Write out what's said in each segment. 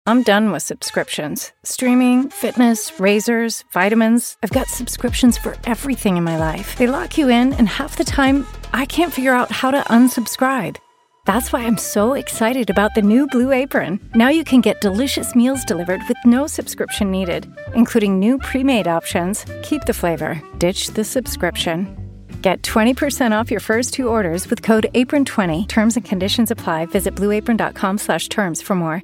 I'm done with subscriptions. Streaming, fitness, razors, vitamins. I've got subscriptions for everything in my life. They lock you in, and half the time, I can't figure out how to unsubscribe. That's why I'm so excited about the new Blue Apron. Now you can get delicious meals delivered with no subscription needed, including new pre-made options. Keep the flavor, ditch the subscription. Get 20% off your first 2 orders with code APRON20. Terms and conditions apply. Visit blueapron.com/terms for more.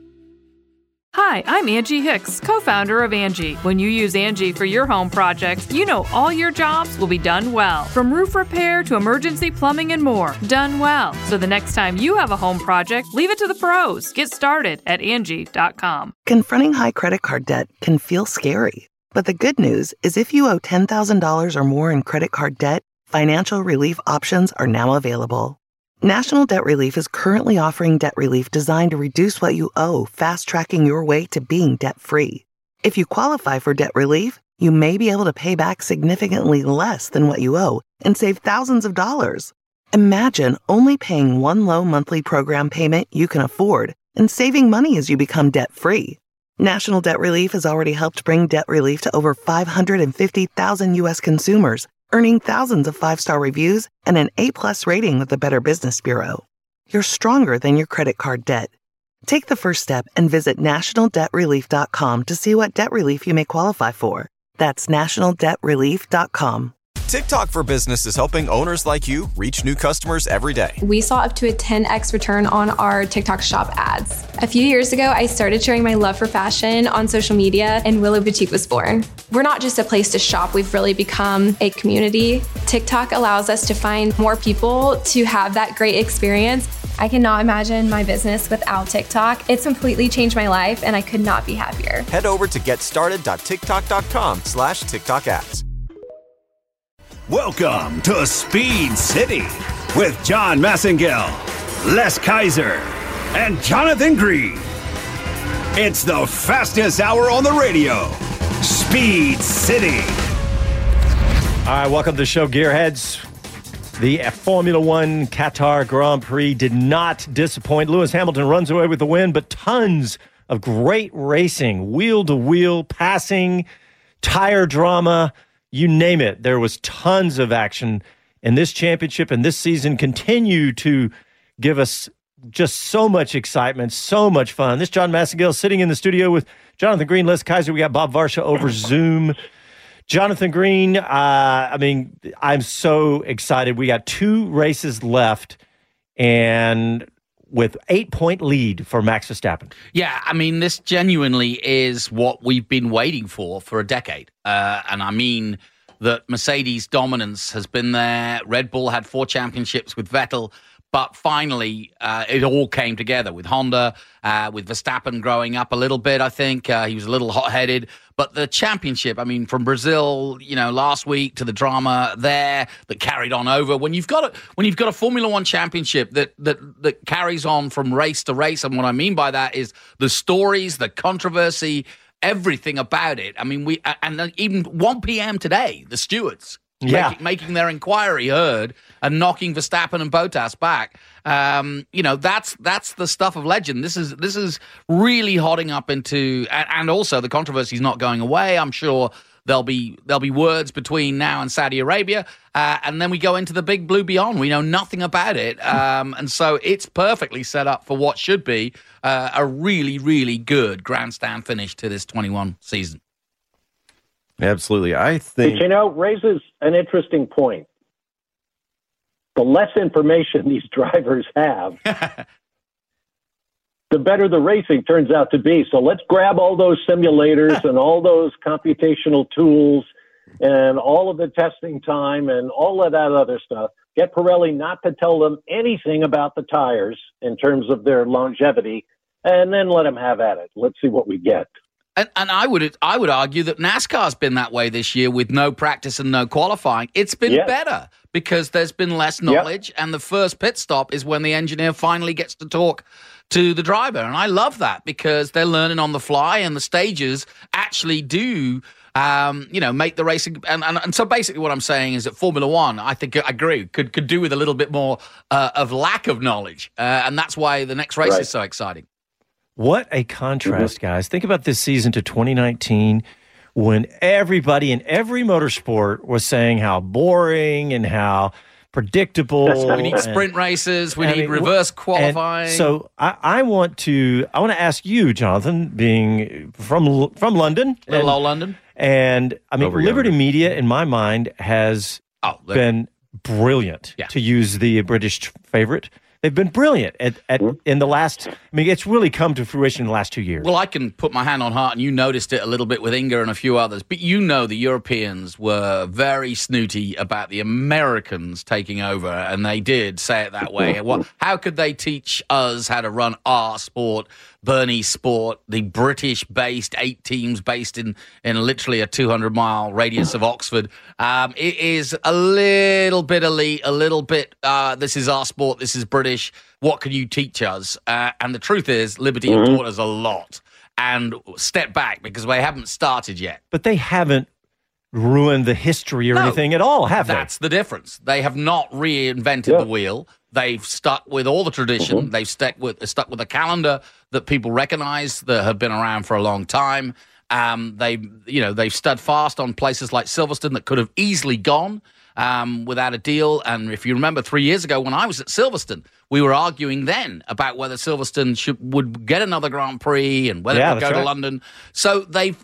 Hi, I'm Angie Hicks, co-founder of Angie. When you use Angie for your home projects, you know all your jobs will be done well. From roof repair to emergency plumbing and more, done well. So the next time you have a home project, leave it to the pros. Get started at Angie.com. Confronting high credit card debt can feel scary. But the good news is if you owe $10,000 or more in credit card debt, financial relief options are now available. National Debt Relief is currently offering debt relief designed to reduce what you owe, fast-tracking your way to being debt-free. If you qualify for debt relief, you may be able to pay back significantly less than what you owe and save thousands of dollars. Imagine only paying one low monthly program payment you can afford and saving money as you become debt-free. National Debt Relief has already helped bring debt relief to over 550,000 U.S. consumers, earning thousands of 5-star reviews and an A+ rating with the Better Business Bureau. You're stronger than your credit card debt. Take the first step and visit nationaldebtrelief.com to see what debt relief you may qualify for. That's nationaldebtrelief.com. TikTok for Business is helping owners like you reach new customers every day. We saw up to a 10x return on our TikTok shop ads. A few years ago, I started sharing my love for fashion on social media, and Willow Boutique was born. We're not just a place to shop, we've really become a community. TikTok allows us to find more people to have that great experience. I cannot imagine my business without TikTok. It's completely changed my life, and I could not be happier. Head over to getstarted.tiktok.com/TikTok ads. Welcome to Speed City with John Massengale, Les Kaiser, and Jonathan Green. It's the fastest hour on the radio. Speed City. All right, welcome to the show, Gearheads. The Formula One Qatar Grand Prix did not disappoint. Lewis Hamilton runs away with the win, but tons of great racing, wheel-to-wheel, passing, tire drama, you name it. There was tons of action, and this championship and this season continue to give us just so much excitement, so much fun. This is John Massengale sitting in the studio with Jonathan Green, Les Kaiser. We got Bob Varsha over Zoom. Jonathan Green, I'm so excited. We got 2 races left, and with 8-point lead for Max Verstappen. Yeah, I mean, this genuinely is what we've been waiting for a decade. And I mean that Mercedes' dominance has been there. Red Bull had 4 championships with Vettel. But finally, it all came together with Honda, with Verstappen growing up a little bit, I think. He was a little hot-headed. But the championship, I mean, from Brazil, last week to the drama there that carried on over. When you've got a Formula One championship that carries on from race to race, and what I mean by that is the stories, the controversy, everything about it. I mean, even 1 p.m. today, the stewards making their inquiry heard and knocking Verstappen and Bottas back. That's the stuff of legend. This is really hotting up into, and also the controversy is not going away. I'm sure there'll be words between now and Saudi Arabia, and then we go into the big blue beyond. We know nothing about it, and so it's perfectly set up for what should be a really, really good grandstand finish to this 21 season. Absolutely. I think... raises an interesting point. The less information these drivers have, the better the racing turns out to be. So let's grab all those simulators and all those computational tools and all of the testing time and all of that other stuff. Get Pirelli not to tell them anything about the tires in terms of their longevity, and then let them have at it. Let's see what we get. And I would argue that NASCAR's been that way this year with no practice and no qualifying. It's been better because there's been less knowledge, and the first pit stop is when the engineer finally gets to talk to the driver. And I love that because they're learning on the fly, and the stages actually do make the racing. And so basically what I'm saying is that Formula One, I think I agree, could do with a little bit more of lack of knowledge. And that's why the next race is so exciting. What a contrast, guys. Think about this season to 2019 when everybody in every motorsport was saying how boring and how predictable. We need sprint races. We need reverse qualifying. So I want to ask you, Jonathan, being from London. Little old London. And I mean, Liberty Media, in my mind, has been brilliant, to use the British favorite. They've been brilliant in the last. I mean, it's really come to fruition in the last 2 years. Well, I can put my hand on heart, and you noticed it a little bit with Inga and a few others. But you know, the Europeans were very snooty about the Americans taking over, and they did say it that way. How could they teach us how to run our sport, Bernie's sport, the British-based 8 teams based in literally a 200-mile radius of Oxford? It is a little bit elite, a little bit. This is our sport. This is British. What can you teach us? And the truth is, Liberty have taught us a lot. And step back, because they haven't started yet. But they haven't ruined the history or anything at all, have they? That's the difference. They have not reinvented the wheel. They've stuck with all the tradition. They've stuck with a calendar that people recognize, that have been around for a long time. They've stood fast on places like Silverstone that could have easily gone without a deal. And if you remember 3 years ago when I was at Silverstone, we were arguing then about whether Silverstone would get another Grand Prix and whether it would go to London. So they've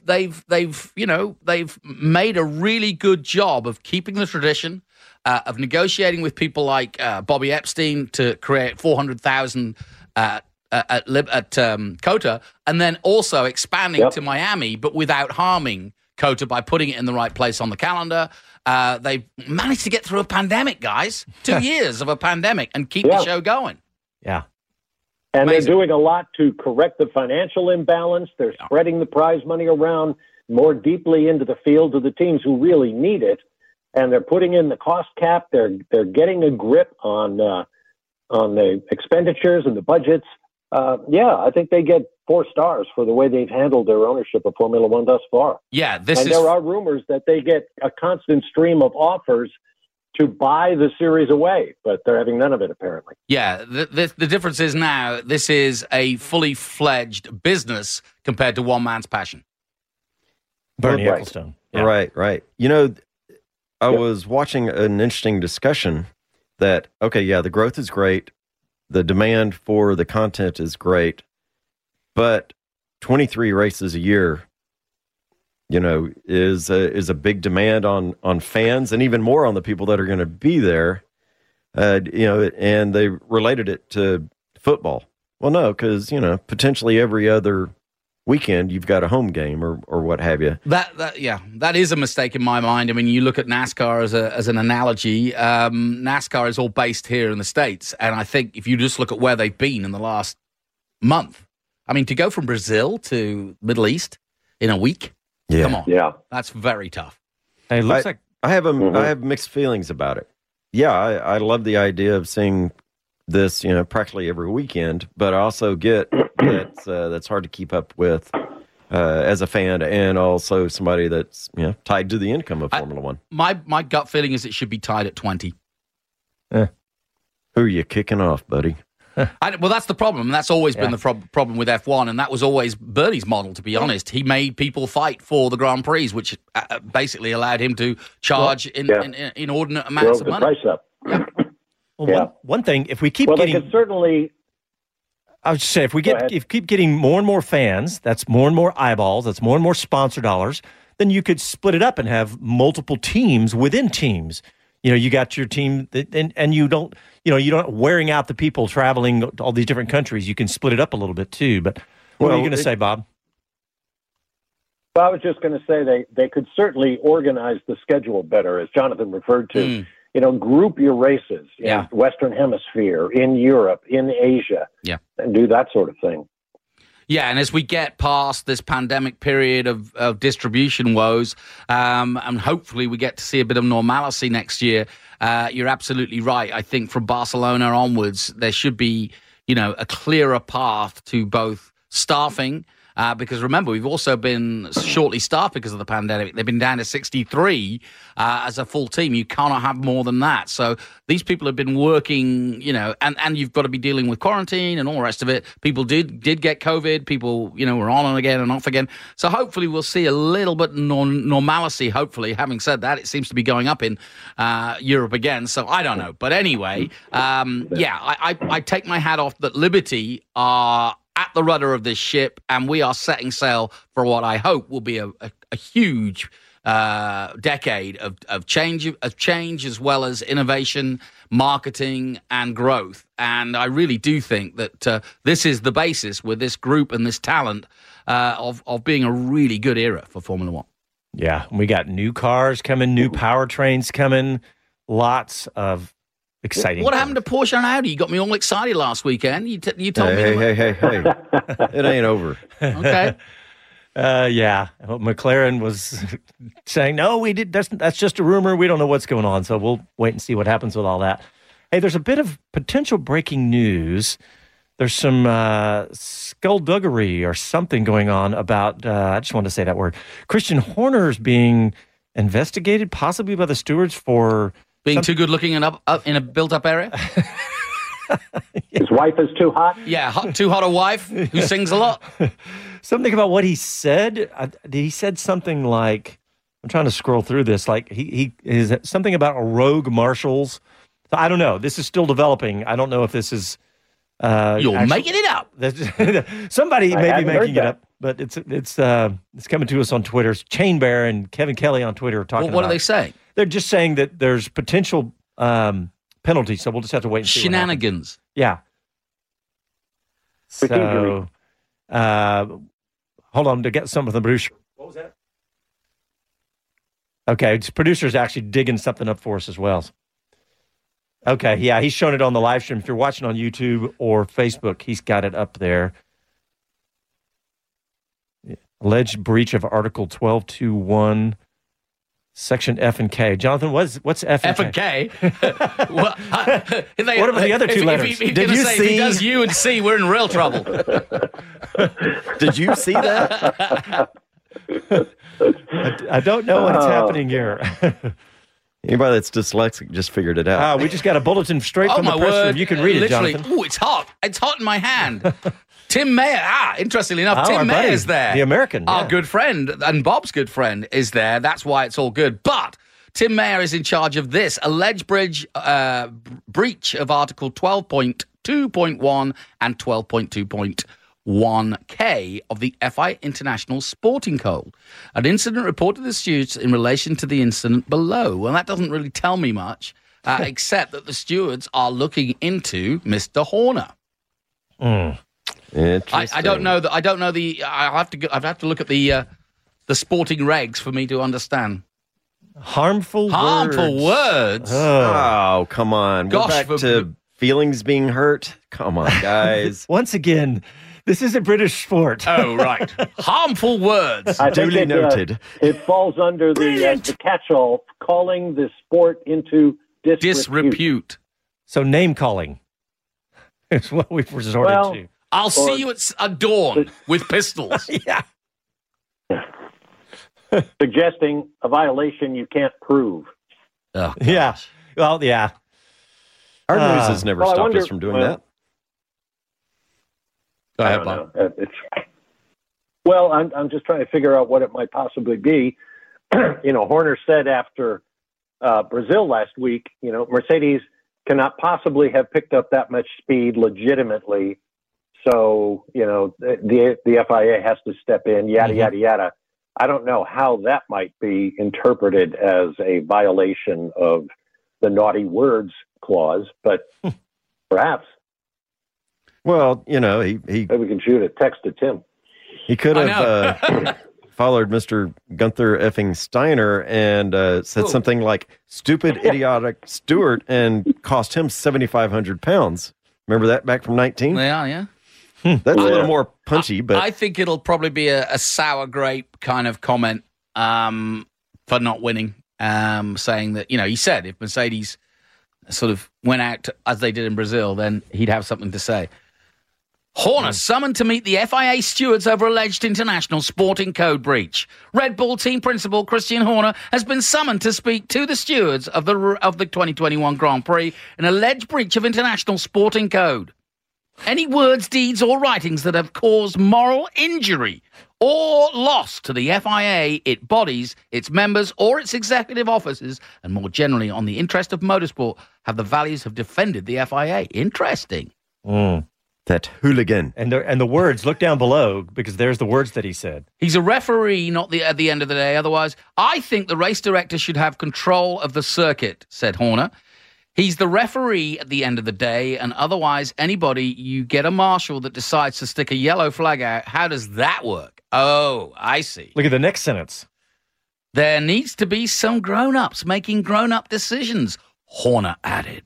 made a really good job of keeping the tradition, of negotiating with people like Bobby Epstein to create 400,000 at COTA, and then also expanding to Miami, but without harming COTA by putting it in the right place on the calendar. They've managed to get through a pandemic, guys. 2 years of a pandemic and keep the show going. Yeah. And they're doing a lot to correct the financial imbalance. They're spreading the prize money around more deeply into the field of the teams who really need it. And they're putting in the cost cap. They're getting a grip on the expenditures and the budgets. I think they get 4 stars for the way they've handled their ownership of Formula One thus far. Yeah, there are rumors that they get a constant stream of offers to buy the series away, but they're having none of it, apparently. Yeah, the difference is now this is a fully fledged business compared to one man's passion. Bernie Ecclestone. Yeah. Right. You know, I was watching an interesting discussion that, the growth is great. The demand for the content is great, but 23 races a year, is a big demand on fans and even more on the people that are going to be there. And they related it to football. Well, no, because potentially every other weekend you've got a home game or what have you. That is a mistake in my mind. I mean, you look at NASCAR as an analogy. NASCAR is all based here in the States, and I think if you just look at where they've been in the last month, I mean, to go from Brazil to Middle East in a week, come on, that's very tough. Hey, it looks like I have mixed feelings about it. Yeah, I love the idea of seeing this, practically every weekend, but I also get that's hard to keep up with as a fan and also somebody that's tied to the income of Formula One. My gut feeling is it should be tied at 20. Who are you kicking off, buddy? Well, that's the problem. That's always been the problem with F1, and that was always Bernie's model, to be honest. He made people fight for the Grand Prix, which basically allowed him to charge inordinate amounts of money. Drove the price up. Yeah. Well, one thing, if we keep getting... They could certainly... I would say, if keep getting more and more fans, that's more and more eyeballs, that's more and more sponsor dollars, then you could split it up and have multiple teams within teams. You got your team, and you don't, you don't wearing out the people traveling to all these different countries. You can split it up a little bit too. But what are you going to say, Bob? Well, I was just going to say they could certainly organize the schedule better, as Jonathan referred to. Group your races in Western Hemisphere, in Europe, in Asia, and do that sort of thing. Yeah, and as we get past this pandemic period of distribution woes, and hopefully we get to see a bit of normalcy next year, you're absolutely right. I think from Barcelona onwards, there should be, a clearer path to both staffing Because remember, we've also been shortly staffed because of the pandemic. They've been down to 63 as a full team. You cannot have more than that. So these people have been working, and you've got to be dealing with quarantine and all the rest of it. People did get COVID. People, were on and again and off again. So hopefully we'll see a little bit normalcy, hopefully. Having said that, it seems to be going up in Europe again. So I don't know. But anyway, I take my hat off that Liberty are at the rudder of this ship, and we are setting sail for what I hope will be a huge decade of change as well as innovation, marketing, and growth. And I really do think that this is the basis with this group and this talent of being a really good era for Formula One. Yeah, we got new cars coming, new powertrains coming, lots of exciting. What happened to Porsche and Audi? You got me all excited last weekend. You told me. Hey. It ain't over. Okay. Yeah. McLaren was saying, no, we did. That's just a rumor. We don't know what's going on. So we'll wait and see what happens with all that. Hey, there's a bit of potential breaking news. There's some skullduggery or something going on about, I just wanted to say that word, Christian Horner's being investigated possibly by the stewards for being too good looking and up in a built-up area? His wife is too hot? Yeah, too hot a wife who sings a lot. Something about what he said. He said something like, I'm trying to scroll through this, like he is something about a rogue marshals. I don't know. This is still developing. I don't know if this is... You're making it up. Somebody may be making it up, but it's coming to us on Twitter. Chain Bear and Kevin Kelly on Twitter are talking about. What are they saying? They're just saying that there's potential penalties, so we'll just have to wait and see. Shenanigans. Yeah. So, hold on to get some of the producer. What was that? Okay, producer's actually digging something up for us as well. Okay, yeah, he's shown it on the live stream. If you're watching on YouTube or Facebook, he's got it up there. Alleged breach of Article 12.2.1, Section F and K. Jonathan, what's F and K? What about the other two letters? Did you see? If he does U and C, we're in real trouble. Did you see that? I don't know what's happening here. Anybody that's dyslexic just figured it out. We just got a bulletin straight from the press room. You can read it, Jonathan. Oh, it's hot. It's hot in my hand. Tim Mayer. Interestingly enough, Tim Mayer is there. The American. Our good friend and Bob's good friend is there. That's why it's all good. But Tim Mayer is in charge of this alleged breach of Article 12.2.1 and 12.2.1K of the FI International Sporting Code. An incident reported to the stewards in relation to the incident below. Well, that doesn't really tell me much, except that the stewards are looking into Mr. Horner. I don't know that. I don't know the. I'd have to look at the sporting regs for me to understand. Harmful words. Oh, come on. Gosh, we're back to feelings being hurt. Come on, guys. Once again, this is a British sport. Oh, right. Harmful words. Duly noted. It falls under the catch-all, calling the sport into disrepute. So name calling is what we've resorted to. I'll see you at dawn with pistols. Yeah. Suggesting a violation you can't prove. Oh, yeah. Well, yeah. Our news has never stopped us from doing that. Go ahead, Bob. I'm just trying to figure out what it might possibly be. Horner said after Brazil last week, Mercedes cannot possibly have picked up that much speed legitimately. So, the FIA has to step in, yada, yada, yada. I don't know how that might be interpreted as a violation of the naughty words clause, but perhaps. Well, he maybe we can shoot a text to Tim. He could have followed Mr. Gunther effing Steiner and said something like "stupid, idiotic Stewart" and cost him 7,500 pounds. Remember that back from 19? Yeah. That's a little more punchy, but I think it'll probably be a sour grape kind of comment for not winning, saying that, he said if Mercedes sort of went out as they did in Brazil, then he'd have something to say. Horner summoned to meet the FIA stewards over alleged international sporting code breach. Red Bull team principal Christian Horner has been summoned to speak to the stewards of the 2021 Grand Prix in alleged breach of international sporting code. Any words, deeds, or writings that have caused moral injury or loss to the FIA, its bodies, its members, or its executive officers, and more generally on the interest of motorsport, have the values have defended the FIA. Interesting. That hooligan. And the words, look down below, because there's the words that he said. He's a referee, not at the end of the day. Otherwise, I think the race director should have control of the circuit, said Horner. He's the referee at the end of the day, and otherwise, anybody, you get a marshal that decides to stick a yellow flag out. How does that work? Oh, I see. Look at the next sentence. There needs to be some grown-ups making grown-up decisions, Horner added.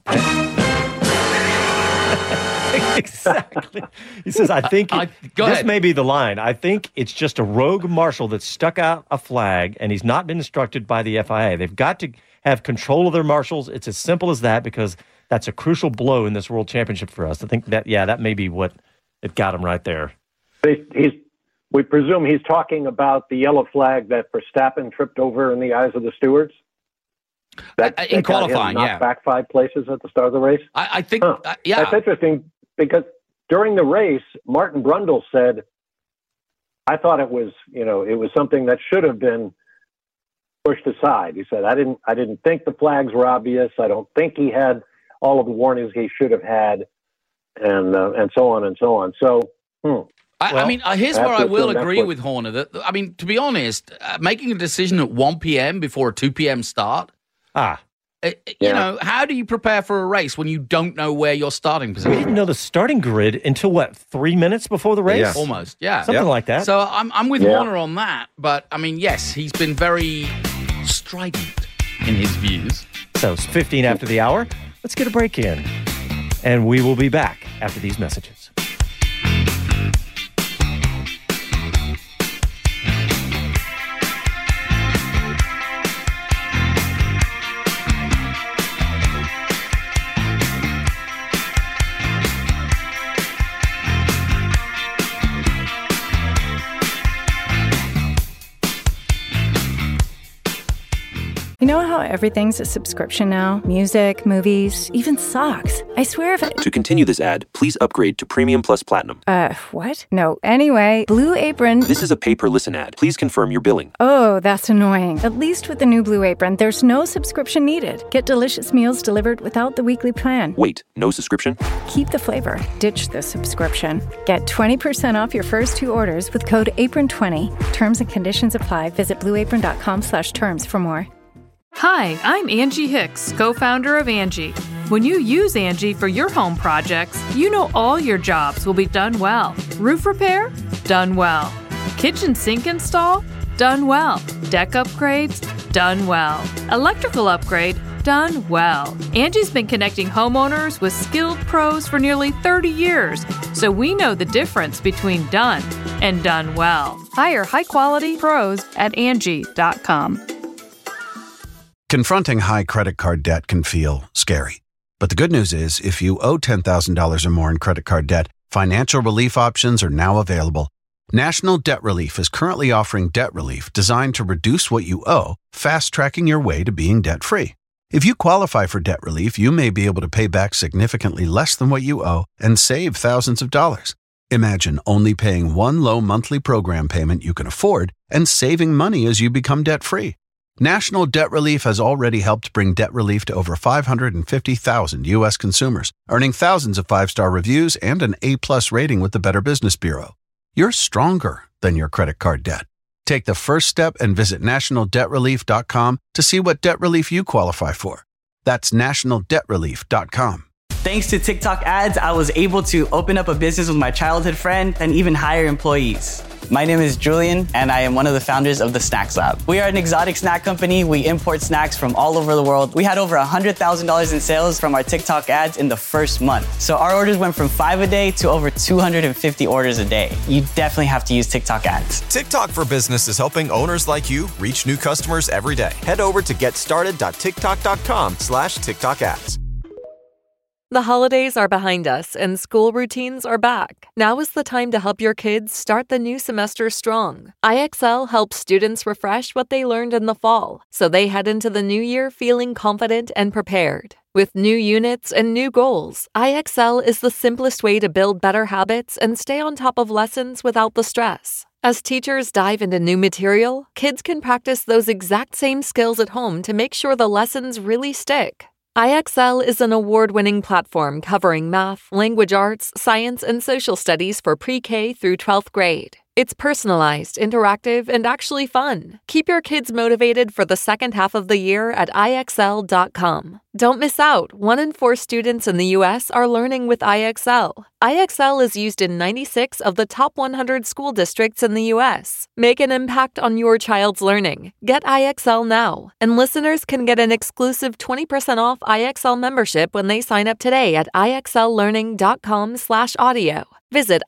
Exactly. He says, I think this may be the line. I think it's just a rogue marshal that stuck out a flag and he's not been instructed by the FIA. They've got to have control of their marshals. It's as simple as that because that's a crucial blow in this world championship for us. I think that may be what it got him right there. We presume he's talking about the yellow flag that Verstappen tripped over in the eyes of the stewards? In qualifying, knocked back 5 places at the start of the race? I think, That's interesting because during the race, Martin Brundle said, I thought it was something that should have been pushed aside. He said, I didn't think the flags were obvious. I don't think he had all of the warnings he should have had, and so on and so on. So, here's where I will agree with Horner. To be honest, making a decision at 1 p.m. before a 2 p.m. start, how do you prepare for a race when you don't know where your starting position is? We didn't know the starting grid until, 3 minutes before the race? Yeah. Almost, yeah. Something like that. So I'm with Horner on that. But, yes, he's been very strident in his views. So it's 15 after the hour. Let's get a break in. And we will be back after these messages. You know how everything's a subscription now? Music, movies, even socks. I swear if To continue this ad, please upgrade to Premium Plus Platinum. What? No. Anyway, Blue Apron... This is a pay-per-listen ad. Please confirm your billing. Oh, that's annoying. At least with the new Blue Apron, there's no subscription needed. Get delicious meals delivered without the weekly plan. Wait, no subscription? Keep the flavor. Ditch the subscription. Get 20% off your first 2 orders with code APRON20. Terms and conditions apply. Visit blueapron.com/terms for more. Hi, I'm Angie Hicks, co-founder of Angie. When you use Angie for your home projects, you know all your jobs will be done well. Roof repair? Done well. Kitchen sink install? Done well. Deck upgrades? Done well. Electrical upgrade? Done well. Angie's been connecting homeowners with skilled pros for nearly 30 years, so we know the difference between done and done well. Hire high-quality pros at Angie.com. Confronting high credit card debt can feel scary. But the good news is, if you owe $10,000 or more in credit card debt, financial relief options are now available. National Debt Relief is currently offering debt relief designed to reduce what you owe, fast-tracking your way to being debt-free. If you qualify for debt relief, you may be able to pay back significantly less than what you owe and save thousands of dollars. Imagine only paying one low monthly program payment you can afford and saving money as you become debt-free. National Debt Relief has already helped bring debt relief to over 550,000 U.S. consumers, earning thousands of 5-star reviews and an A+ rating with the Better Business Bureau. You're stronger than your credit card debt. Take the first step and visit nationaldebtrelief.com to see what debt relief you qualify for. That's nationaldebtrelief.com. Thanks to TikTok ads, I was able to open up a business with my childhood friend and even hire employees. My name is Julian, and I am one of the founders of the Snacks Lab. We are an exotic snack company. We import snacks from all over the world. We had over $100,000 in sales from our TikTok ads in the first month. So our orders went from 5 a day to over 250 orders a day. You definitely have to use TikTok ads. TikTok for Business is helping owners like you reach new customers every day. Head over to getstarted.tiktok.com/TikTok ads. The holidays are behind us and school routines are back. Now is the time to help your kids start the new semester strong. IXL helps students refresh what they learned in the fall, so they head into the new year feeling confident and prepared. With new units and new goals, IXL is the simplest way to build better habits and stay on top of lessons without the stress. As teachers dive into new material, kids can practice those exact same skills at home to make sure the lessons really stick. IXL is an award-winning platform covering math, language arts, science, and social studies for pre-K through 12th grade. It's personalized, interactive, and actually fun. Keep your kids motivated for the second half of the year at IXL.com. Don't miss out. 1 in 4 students in the U.S. are learning with IXL. IXL is used in 96 of the top 100 school districts in the U.S. Make an impact on your child's learning. Get IXL now. And listeners can get an exclusive 20% off IXL membership when they sign up today at IXLlearning.com/audio. Visit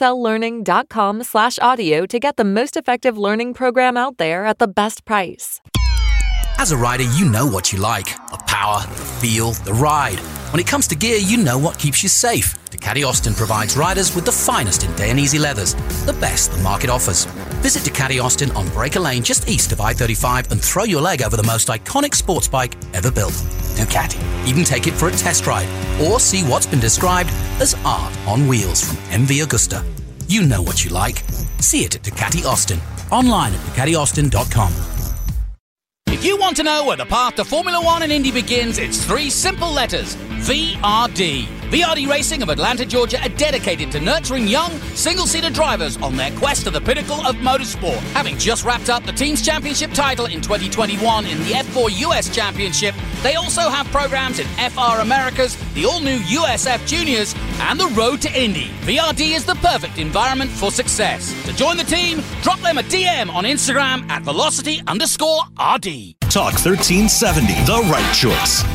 IXLlearning.com/audio to get the most effective learning program out there at the best price. As a rider, you know what you like. The power, the feel, the ride. When it comes to gear, you know what keeps you safe. Ducati Austin provides riders with the finest in Dainese leathers, the best the market offers. Visit Ducati Austin on Breaker Lane just east of I-35 and throw your leg over the most iconic sports bike ever built. Ducati. Even take it for a test ride or see what's been described as art on wheels from MV Agusta. You know what you like. See it at Ducati Austin. Online at DucatiAustin.com. If you want to know where the path to Formula One and Indy begins, it's 3 simple letters. VRD. VRD Racing of Atlanta, Georgia are dedicated to nurturing young, single-seater drivers on their quest to the pinnacle of motorsport. Having just wrapped up the team's championship title in 2021 in the F4 US Championship, they also have programs in FR Americas, the all-new USF Juniors, and the Road to Indy. VRD is the perfect environment for success. To join the team, drop them a DM on Instagram at velocity_RD. Talk 1370, the right choice.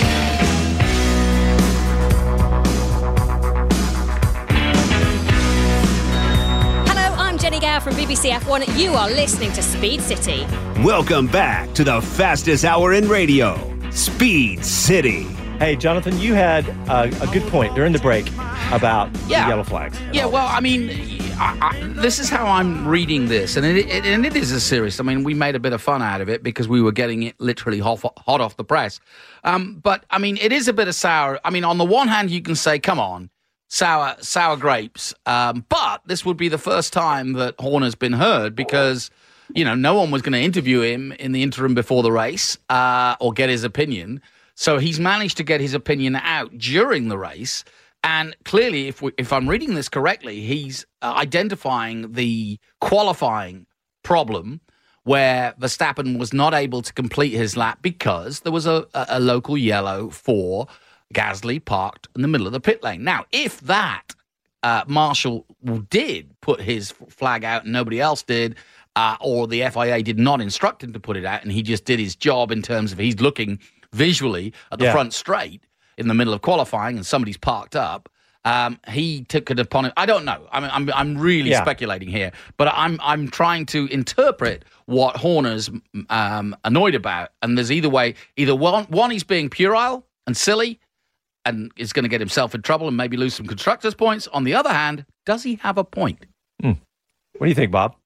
Jenny Gow from BBC F1. You are listening to Speed City. Welcome back to the fastest hour in radio, Speed City. Hey, Jonathan, you had a good point during the break about the yellow flags. Yeah, well, I mean, this is how I'm reading this, and it is a serious. I mean, we made a bit of fun out of it because we were getting it literally hot off the press. But, I mean, it is a bit of sour. I mean, on the one hand, you can say, come on, sour grapes. But this would be the first time that Horner's been heard because, you know, no one was going to interview him in the interim before the race or get his opinion. So he's managed to get his opinion out during the race. And clearly, if I'm reading this correctly, he's identifying the qualifying problem where Verstappen was not able to complete his lap because there was a local yellow for Gasly parked in the middle of the pit lane. Now, if that Marshall did put his flag out and nobody else did, or the FIA did not instruct him to put it out and he just did his job in terms of he's looking visually at the front straight in the middle of qualifying and somebody's parked up, he took it upon it. I don't know. I mean, I'm really speculating here, but I'm trying to interpret what Horner's annoyed about. And there's either one he's being puerile and silly and is going to get himself in trouble and maybe lose some constructors' points. On the other hand, does he have a point? What do you think, Bob?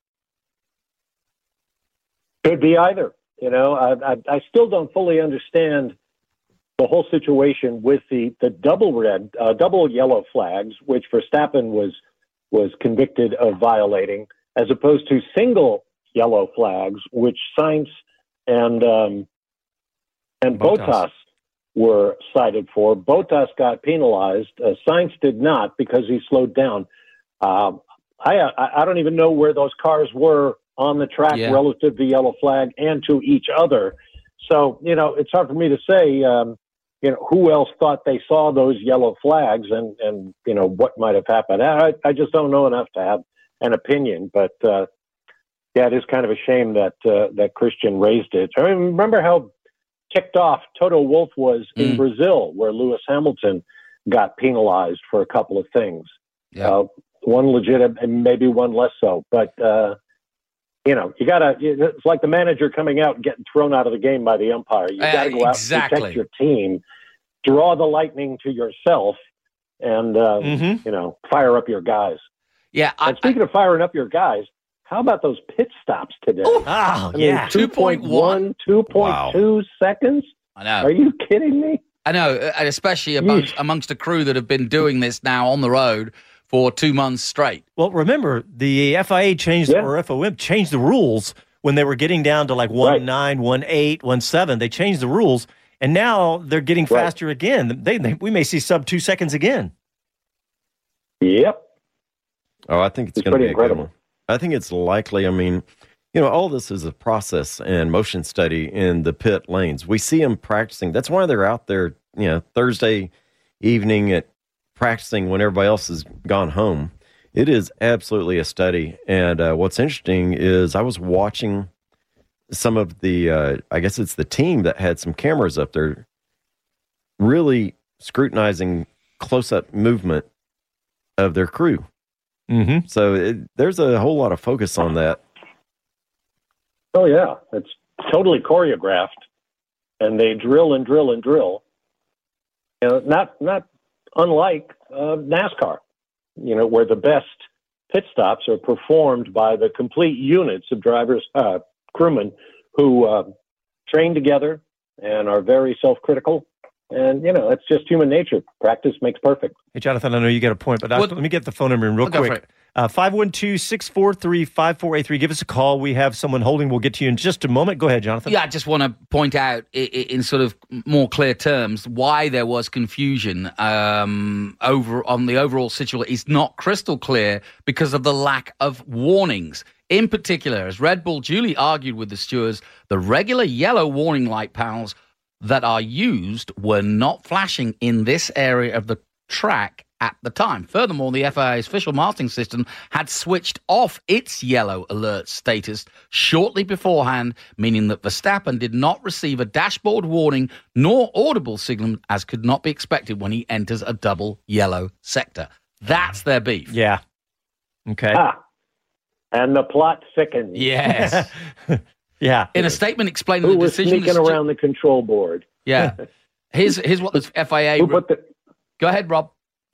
Could be either. You know, I still don't fully understand the whole situation with the double yellow flags, which Verstappen was convicted of violating, as opposed to single yellow flags, which Sainz and Bottas were cited for. Bottas got penalized. Sainz did not because he slowed down. I don't even know where those cars were on the track relative to yellow flag and to each other. So, you know, it's hard for me to say, you know, who else thought they saw those yellow flags and you know, what might have happened. I just don't know enough to have an opinion, but it is kind of a shame that Christian raised it. I remember how ticked off Toto Wolff was in Brazil, where Lewis Hamilton got penalized for a couple of things. One legitimate and maybe one less so. But, you know, it's like the manager coming out and getting thrown out of the game by the umpire. You got to go out and protect your team. draw the lightning to yourself and, fire up your guys. Yeah. And speaking of firing up your guys, how about those pit stops today? Oh, yeah. 2.1, 2.2 seconds? I know. Are you kidding me? I know, and especially amongst a crew that have been doing this now on the road for 2 months straight. Well, remember, the FIA changed, or FOM changed the rules when they were getting down to like 1.9, 1.8, 1.7. They changed the rules, and now they're getting faster again. We may see sub 2 seconds again. Yep. Oh, I think it's going to be incredible. I think it's likely. I mean, all this is a process and motion study in the pit lanes. We see them practicing. That's why they're out there, Thursday evening at practicing when everybody else has gone home. It is absolutely a study. And what's interesting is I was watching some of the, I guess it's the team that had some cameras up there really scrutinizing close-up movement of their crew. Mm-hmm. So there's a whole lot of focus on that. Oh, yeah. It's totally choreographed, and they drill and drill and drill. Not unlike NASCAR, where the best pit stops are performed by the complete units of drivers, crewmen who train together and are very self-critical. And, it's just human nature. Practice makes perfect. Hey, Jonathan, I know you got a point, but let me get the phone number in real quick. 512-643-5483. Give us a call. We have someone holding. We'll get to you in just a moment. Go ahead, Jonathan. Yeah, I just want to point out in sort of more clear terms why there was confusion over on the overall situation. It's not crystal clear because of the lack of warnings. In particular, as Red Bull duly argued with the stewards, the regular yellow warning light panels that are used were not flashing in this area of the track at the time. Furthermore, the FIA's official marking system had switched off its yellow alert status shortly beforehand, meaning that Verstappen did not receive a dashboard warning nor audible signal, as could not be expected when he enters a double yellow sector. That's their beef. Yeah. Okay. And the plot thickens. Yes. Yeah. In a statement explaining the decision... Who was sneaking around the control board? Yeah. Here's what the FIA... Go ahead, Bob.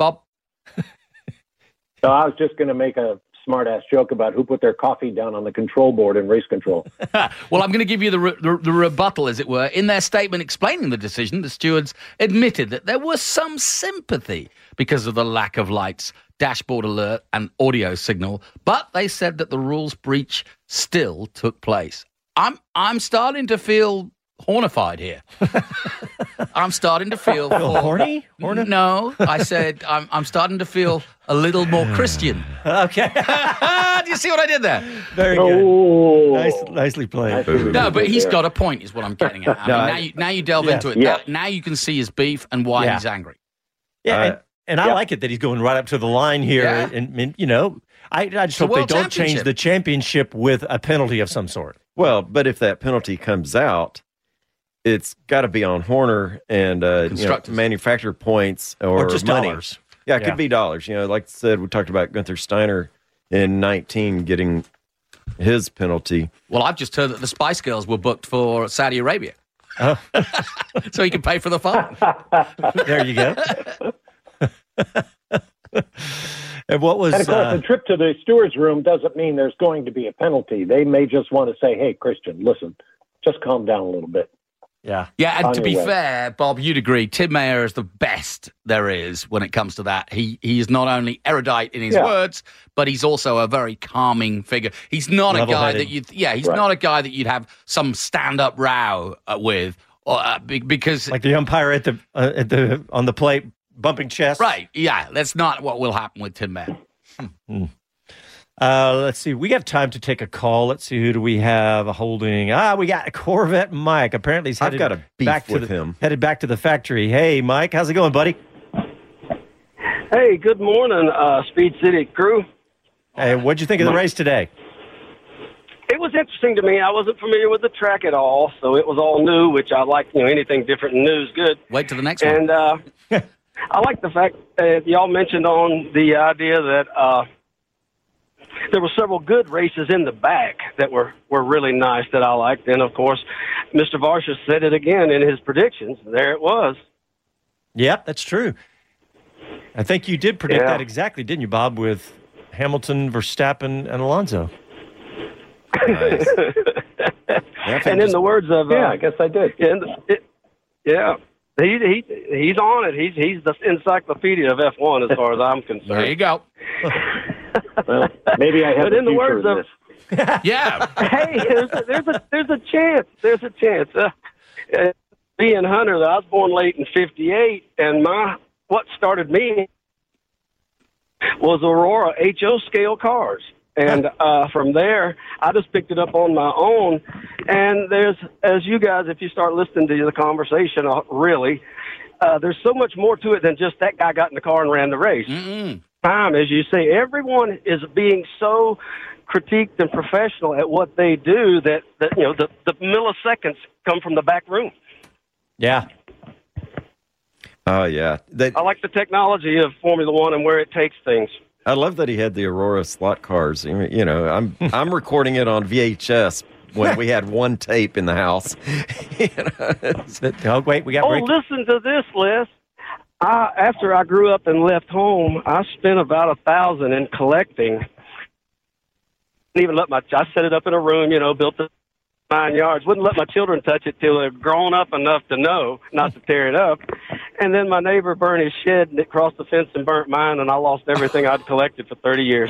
So I was just going to make a smart-ass joke about who put their coffee down on the control board in race control. Well, I'm going to give you the rebuttal, as it were. In their statement explaining the decision, the stewards admitted that there was some sympathy because of the lack of lights, dashboard alert, and audio signal, but they said that the rules breach still took place. I'm starting to feel hornified here. I'm starting to feel horny? No, I said I'm starting to feel a little more Christian. Okay. Do you see what I did there? Very good. Nicely played. No, but he's got a point, is what I'm getting at. Now you delve into it. Yes. Now you can see his beef and why he's angry. Yeah, and I like it that he's going right up to the line here. Yeah. And I just hope they don't change the championship with a penalty of some sort. Well, but if that penalty comes out, it's got to be on Horner and manufacturer points or just money. Dollars. Yeah, it could be dollars. Like I said, we talked about Gunther Steiner in 19 getting his penalty. Well, I've just heard that the Spice Girls were booked for Saudi Arabia. Oh. So he can pay for the fun. There you go. And what was? And of course, the trip to the stewards' room doesn't mean there's going to be a penalty. They may just want to say, "Hey, Christian, listen, just calm down a little bit." Yeah. Yeah, and to be fair, Bob, you'd agree, Tim Mayer is the best there is when it comes to that. He is not only erudite in his words, but he's also a very calming figure. He's not a guy that not a guy that you'd have some stand-up row with, because like the umpire at the on the plate bumping chest. Right. Yeah, that's not what will happen with Tim Mayer. Let's see. We got time to take a call. Let's see. Who do we have holding? We got Corvette Mike. Apparently, he's headed I've got a beef back with him. Headed back to the factory. Hey, Mike, how's it going, buddy? Hey, good morning, Speed City crew. Hey, what'd you think of the race today? It was interesting to me. I wasn't familiar with the track at all, so it was all new, which I like. Anything different and new is good. Wait till the next one. And I like the fact that y'all mentioned on the idea that there were several good races in the back that were really nice that I liked. And, of course, Mr. Varsha said it again in his predictions. There it was. Yep, that's true. I think you did predict that exactly, didn't you, Bob, with Hamilton, Verstappen, and Alonso? Nice. And in the words of... I guess I did. Yeah. He's on it. He's the encyclopedia of F1 as far as I'm concerned. There you go. Well, maybe I have But in the words of... Yeah. Hey, there's a chance. There's a chance. Being Hunter, I was born late in '58, and what started me was Aurora HO scale cars. And from there, I just picked it up on my own. And there's, as you guys, if you start listening to the conversation, really, there's so much more to it than just that guy got in the car and ran the race. Time, as you say, everyone is being so critiqued and professional at what they do that you know, the milliseconds come from the back room. Yeah. Oh, yeah. I like the technology of Formula One and where it takes things. I love that he had the Aurora slot cars. I mean, you know, I'm recording it on VHS when we had one tape in the house. Oh, wait, we got break. Listen to this, Les. After I grew up and left home, I spent about $1,000 in collecting. Didn't even let I set it up in a room, you know, built the 9 yards. Wouldn't let my children touch it till they're grown up enough to know not to tear it up. And then my neighbor burned his shed and it crossed the fence and burnt mine, and I lost everything I'd collected for 30 years.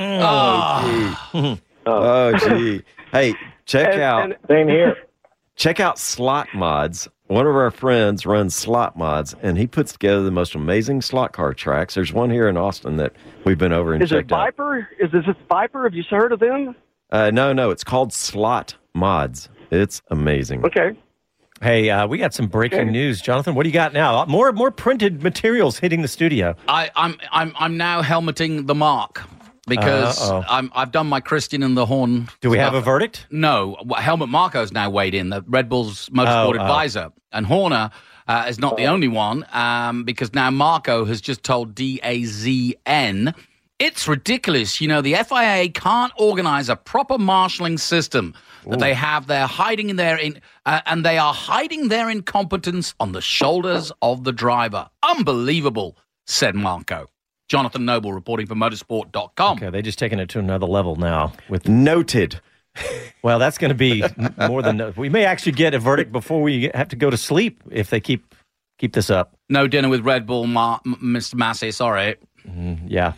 Oh, gee. Hey, check out. Same here. Check out Slot Mods. One of our friends runs Slot Mods, and he puts together the most amazing slot car tracks. There's one here in Austin that we've been over and checked out. Is this Viper? Have you heard of them? No. It's called Slot Mods. It's amazing. Okay. Hey, we got some breaking news, Jonathan. What do you got now? More printed materials hitting the studio. I'm now helmeting the mark because I've done my Christian and the Horn. Do we have a verdict? No. Helmut Marko's now weighed in, the Red Bull's motorsport advisor, and Horner is not the only one because now Marko has just told DAZN. It's ridiculous. You know, the FIA can't organize a proper marshalling system. That they have, they're hiding and they are hiding their incompetence on the shoulders of the driver. Unbelievable, said Marko. Jonathan Noble reporting for motorsport.com. Okay, they're just taking it to another level now. With Noted. Well, that's going to be more than... We may actually get a verdict before we have to go to sleep if they keep this up. No dinner with Red Bull, Mr. Massey, sorry. Yeah.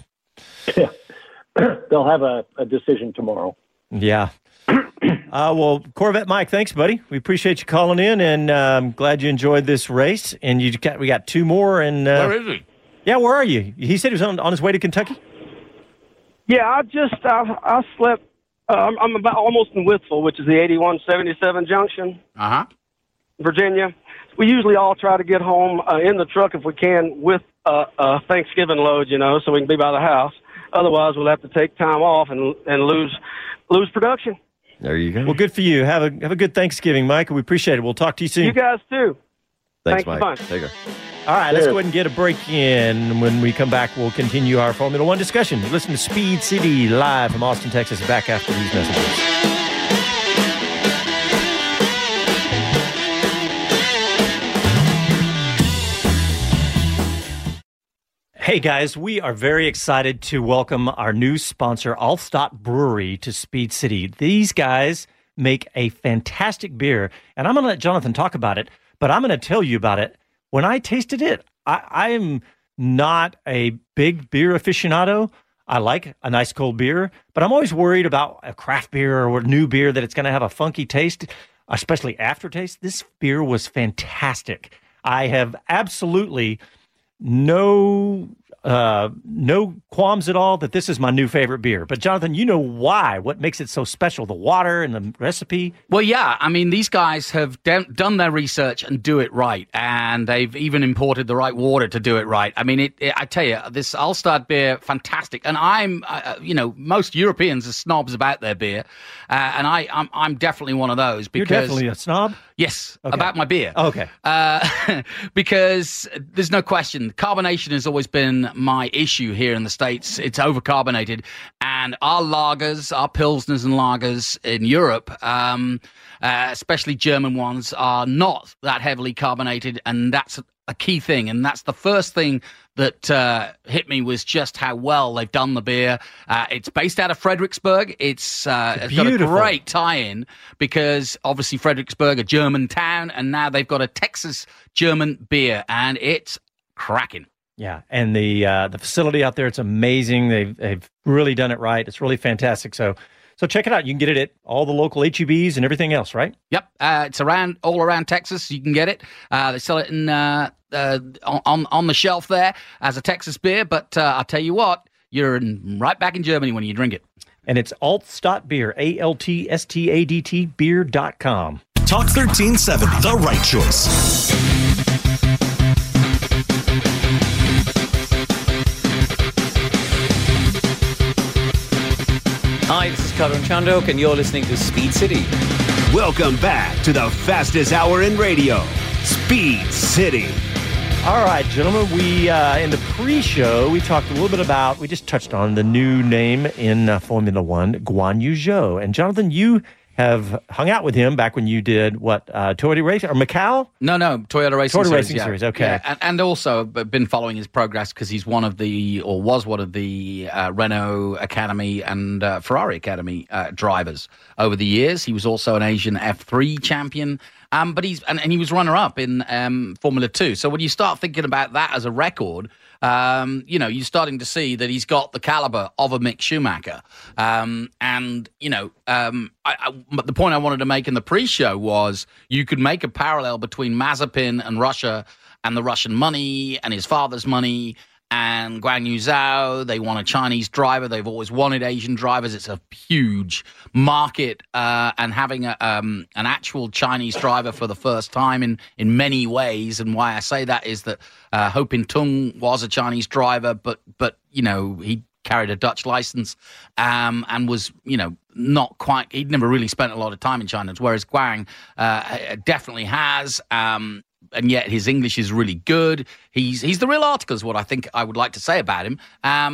They'll have a decision tomorrow. Yeah. Well, Corvette Mike, thanks, buddy. We appreciate you calling in, and I'm glad you enjoyed this race. And we got two more. And where is he? Yeah, where are you? He said he was on his way to Kentucky. Yeah, I slept. I'm about almost in Withville, which is the 8177 junction, Virginia. We usually all try to get home in the truck if we can with a Thanksgiving load, you know, so we can be by the house. Otherwise, we'll have to take time off and lose production. There you go. Well, good for you. Have a good Thanksgiving, Mike. We appreciate it. We'll talk to you soon. You guys too. Thanks, Mike. Mike. Take care. All right, let's go ahead and get a break in. When we come back, we'll continue our Formula One discussion. Listen to Speed City live from Austin, Texas. Back after these messages. Hey guys, we are very excited to welcome our new sponsor, Altstadt Brewery, to Speed City. These guys make a fantastic beer, and I'm going to let Jonathan talk about it, but I'm going to tell you about it. When I tasted it, I am not a big beer aficionado. I like a nice cold beer, but I'm always worried about a craft beer or a new beer that it's going to have a funky taste, especially aftertaste. This beer was fantastic. I have absolutely no qualms at all that this is my new favorite beer. But Jonathan, you know why? What makes it so special? The water and the recipe? Well, yeah. I mean, these guys have done their research and do it right. And they've even imported the right water to do it right. I mean, I tell you, this Altstadt beer, fantastic. And I'm, most Europeans are snobs about their beer. And I'm definitely one of those. Because You're definitely a snob? Yes, about my beer. Okay. Because there's no question, carbonation has always been my issue here in the States. It's overcarbonated, and our lagers, our pilsners and lagers in Europe, especially German ones, are not that heavily carbonated, and that's a key thing. And that's the first thing that hit me, was just how well they've done the beer. It's based out of Fredericksburg. It's got a great tie-in, because obviously Fredericksburg, a German town, and now they've got a Texas German beer, and it's cracking. Yeah, and the facility out there, it's amazing. They've really done it right. It's really fantastic. So check it out. You can get it at all the local HEBs and everything else, right? Yep, it's all around Texas. You can get it. They sell it in on the shelf there as a Texas beer. But I'll tell you what, you're right back in Germany when you drink it. And it's Altstadt Beer, ALTSTADT beer.com. Talk 1370, the right choice. Hi, this is Karan Chandok, and you're listening to Speed City. Welcome back to the fastest hour in radio, Speed City. All right, gentlemen, we in the pre-show, we talked a little bit about, we just touched on the new name in Formula One, Guan Yu Zhou. And Jonathan, you have hung out with him back when you did Toyota Racing or Macau? No, Toyota Racing Series. Okay. Yeah, and also been following his progress, because he's was one of the Renault Academy and Ferrari Academy drivers over the years. He was also an Asian F3 champion. But he was runner-up in Formula 2. So when you start thinking about that as a record, you're starting to see that he's got the caliber of a Mick Schumacher. But the point I wanted to make in the pre-show was you could make a parallel between Mazepin and Russia and the Russian money and his father's money. And Guan Yu Zhou, they want a Chinese driver. They've always wanted Asian drivers. It's a huge market, and having an actual Chinese driver for the first time in many ways. And why I say that is that Ho Pin Tung was a Chinese driver, but he carried a Dutch license, and was not quite. He'd never really spent a lot of time in China, whereas Guang definitely has. And yet his English is really good. He's the real article, is what I think I would like to say about him.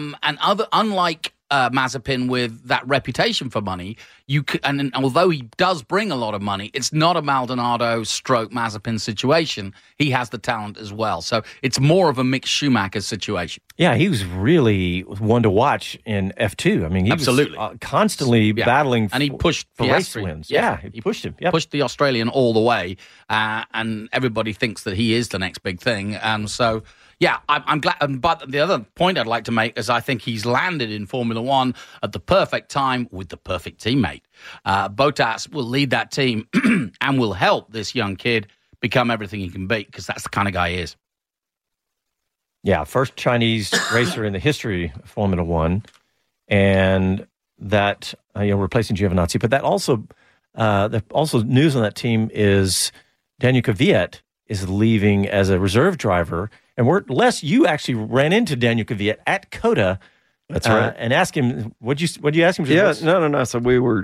Unlike Mazepin with that reputation for money, and although he does bring a lot of money, it's not a Maldonado stroke Mazepin situation. He has the talent as well. So it's more of a Mick Schumacher situation. Yeah, he was really one to watch in F2. I mean, he absolutely was constantly battling and he pushed for race wins. Yeah, he pushed him. Yep. Pushed the Australian all the way, and everybody thinks that he is the next big thing. And so, yeah, I'm glad. But the other point I'd like to make is I think he's landed in Formula One at the perfect time with the perfect teammate. Bottas will lead that team and will help this young kid become everything he can be, because that's the kind of guy he is. Yeah, first Chinese racer in the history of Formula One, and that replacing Giovinazzi. But that also news on that team is Daniel Kvyat is leaving as a reserve driver. And Les, you actually ran into Daniel Kvyat at COTA. That's right. And asked him, what'd you ask him? Yeah, no. So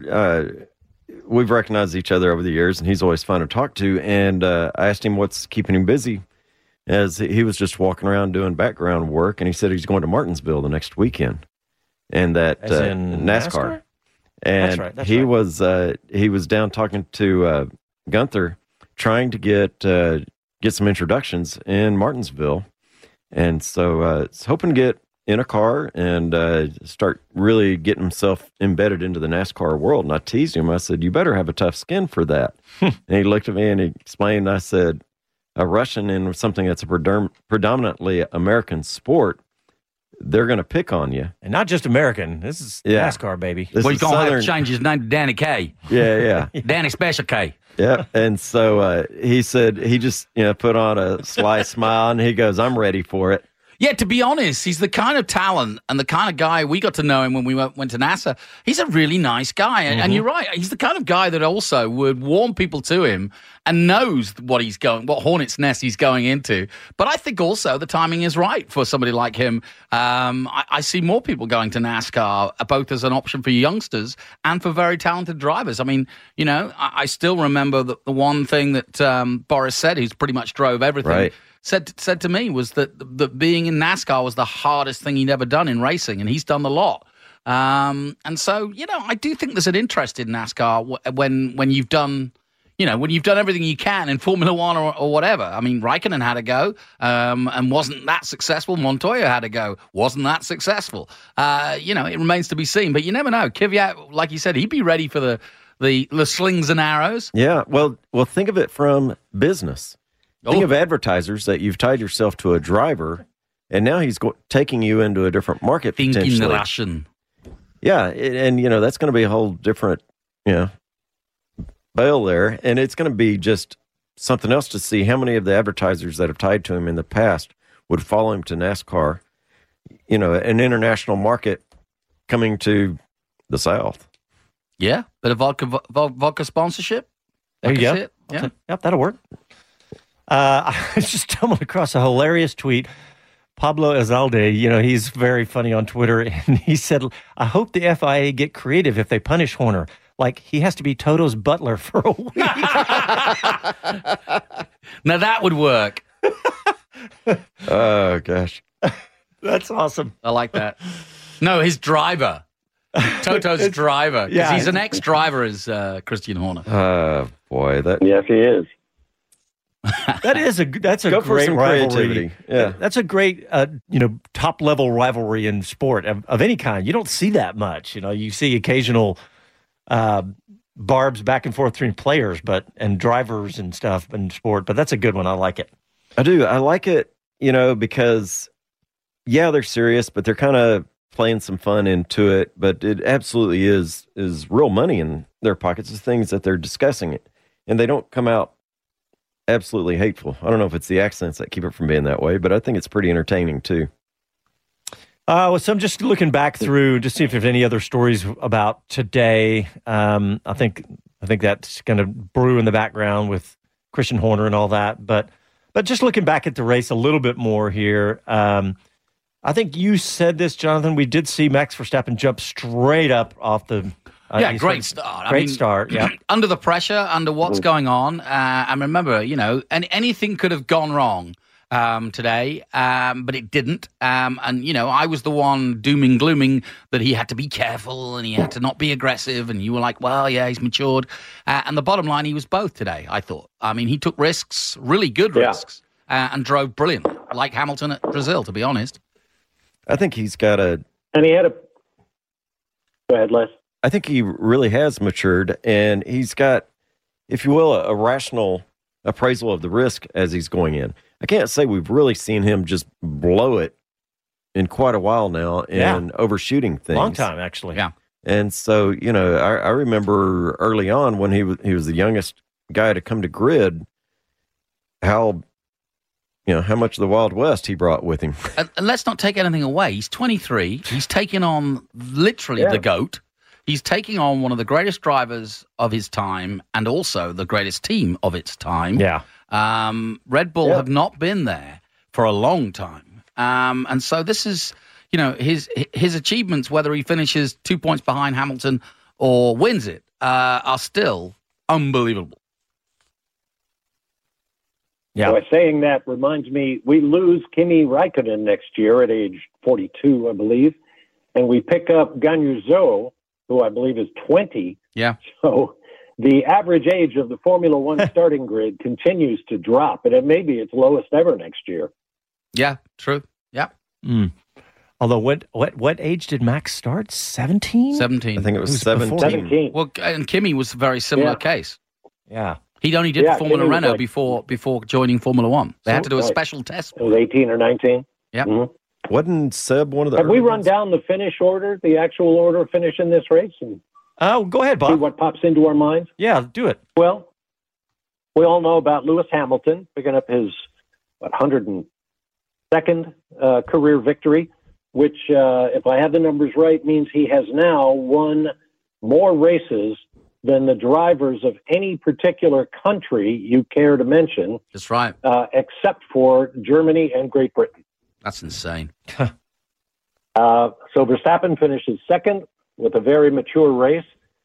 we've recognized each other over the years, and he's always fun to talk to. And I asked him what's keeping him busy, as he was just walking around doing background work, and he said he's going to Martinsville the next weekend, and that as in NASCAR. And that's he right. he was down talking to Gunther, trying to get some introductions in Martinsville, and so it's hoping to get in a car and start really getting himself embedded into the NASCAR world. And I teased him. I said, "You better have a tough skin for that." And he looked at me and he explained. I said, "A Russian in something that's a predominantly American sport, they're going to pick on you, and not just American. This is NASCAR, baby. Well, he's going to have to change his name to Danny K. Yeah. Danny Special K. Yeah, and so he said he just put on a sly smile, and he goes, "I'm ready for it." Yeah, to be honest, he's the kind of talent and the kind of guy, we got to know him when we went to NASA. He's a really nice guy. And you're right. He's the kind of guy that also would warm people to him and knows what hornet's nest he's going into. But I think also the timing is right for somebody like him. I see more people going to NASCAR, both as an option for youngsters and for very talented drivers. I mean, I still remember the one thing that Boris said, who's pretty much drove everything. Right. said to me was that being in NASCAR was the hardest thing he'd ever done in racing, and he's done the lot. And so, I do think there's an interest in NASCAR when you've done, when you've done everything you can in Formula One or whatever. I mean, Raikkonen had to go and wasn't that successful. Montoya had to go, wasn't that successful. It remains to be seen, but you never know. Kvyat, like you said, he'd be ready for the slings and arrows. Yeah, well, think of it from business. Think of advertisers that you've tied yourself to a driver, and now he's taking you into a different market potentially. Thinking Russian. Yeah, and that's going to be a whole different, bail there, and it's going to be just something else to see how many of the advertisers that have tied to him in the past would follow him to NASCAR, an international market coming to the South. Yeah, bit of vodka sponsorship. There you go. Yeah. Yep, that'll work. I just stumbled across a hilarious tweet. Pablo Ezalde, he's very funny on Twitter, and he said, I hope the FIA get creative if they punish Horner. Like, he has to be Toto's butler for a week. Now, that would work. Oh, gosh. That's awesome. I like that. No, his driver. Toto's driver. Because he's an ex-driver, is Christian Horner. Oh, boy. Yes, he is. That's a Go for great some rivalry. creativity. Yeah. That's a great, top level rivalry in sport of any kind. You don't see that much. You see occasional barbs back and forth between players, and drivers and stuff in sport. But that's a good one. I like it. I do. I like it, because they're serious, but they're kind of playing some fun into it. But it absolutely is real money in their pockets. It's things that they're discussing it, and they don't come out absolutely hateful. I don't know if it's the accents that keep it from being that way, but I think it's pretty entertaining too. So I'm just looking back through to see if there's any other stories about today. I think that's going to brew in the background with Christian Horner and all that. But just looking back at the race a little bit more here, I think you said this, Jonathan. We did see Max Verstappen jump straight up off the. Great start. Great start, yeah. Under the pressure, under what's going on. And remember, and anything could have gone wrong today, but it didn't. I was the one dooming, glooming that he had to be careful and he had to not be aggressive. And you were like, well, yeah, he's matured. And the bottom line, he was both today, I thought. I mean, he took risks, really good risks, and drove brilliant, like Hamilton at Brazil, to be honest. I think he's got And he had Go ahead, Les. I think he really has matured, and he's got, if you will, a rational appraisal of the risk as he's going in. I can't say we've really seen him just blow it in quite a while now and overshooting things. Long time, actually. Yeah. And so, I remember early on when he was the youngest guy to come to grid, how much of the Wild West he brought with him. And let's not take anything away. He's 23. He's taking on literally the GOAT. He's taking on one of the greatest drivers of his time and also the greatest team of its time. Yeah. Red Bull have not been there for a long time. And so this is, his achievements, whether he finishes 2 points behind Hamilton or wins it, are still unbelievable. Yeah. By saying that reminds me, we lose Kimi Räikkönen next year at age 42, I believe, and we pick up Guanyu Zhou, who I believe is 20. Yeah. So the average age of the Formula One starting grid continues to drop, and it may be its lowest ever next year. Yeah, true. Yeah. Although, what age did Max start? 17? 17. I think it was 17. Well, and Kimi was a very similar case. Yeah. He only did Formula Renault before joining Formula One. They had to do a special test. It was 18 or 19. Yeah. Mm-hmm. Wasn't Seb one of the Have we run down the finish order, the actual order of finish in this race? And go ahead, Bob. See what pops into our minds? Yeah, do it. Well, we all know about Lewis Hamilton picking up his 102nd career victory, which, if I have the numbers right, means he has now won more races than the drivers of any particular country you care to mention. That's right. Except for Germany and Great Britain. That's insane. So Verstappen finishes second with a very mature race.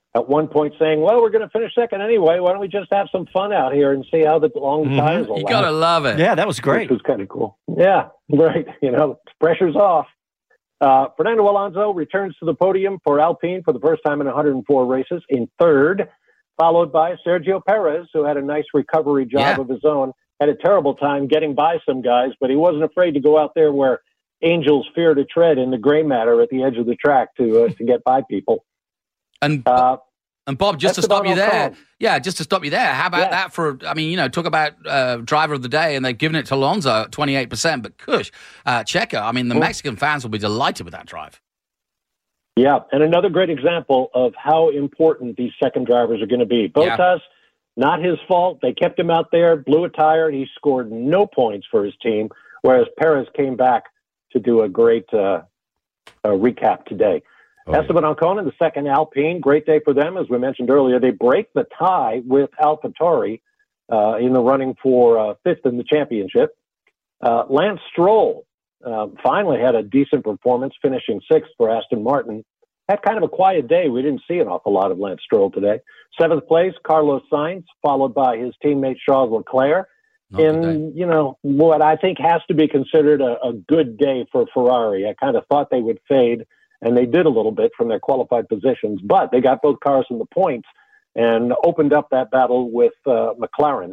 at one point saying, well, we're going to finish second anyway. Why don't we just have some fun out here and see how the long tires will You last? got to love it. Yeah, that was great. Which was kind of cool. Yeah, right. Pressure's off. Fernando Alonso returns to the podium for Alpine for the first time in 104 races in third, followed by Sergio Perez, who had a nice recovery job of his own. Had a terrible time getting by some guys, but he wasn't afraid to go out there where angels fear to tread in the gray matter at the edge of the track to get by people. And Bob, just to stop you there. Ocon. Yeah, just to stop you there. How about that talk about driver of the day, and they've given it to Alonso at 28%, but Checo, the Mexican fans will be delighted with that drive. Yeah, and another great example of how important these second drivers are going to be. Bottas, not his fault. They kept him out there, blew a tire, and he scored no points for his team, whereas Perez came back to do a great recap today. Esteban Ocon in the second Alpine, great day for them. As we mentioned earlier, they break the tie with AlphaTauri in the running for fifth in the championship. Lance Stroll finally had a decent performance, finishing sixth for Aston Martin. Had kind of a quiet day. We didn't see an awful lot of Lance Stroll today. Seventh place, Carlos Sainz, followed by his teammate Charles Leclerc. What I think has to be considered a good day for Ferrari. I kind of thought they would fade, and they did a little bit from their qualified positions, but they got both cars in the points and opened up that battle with McLaren.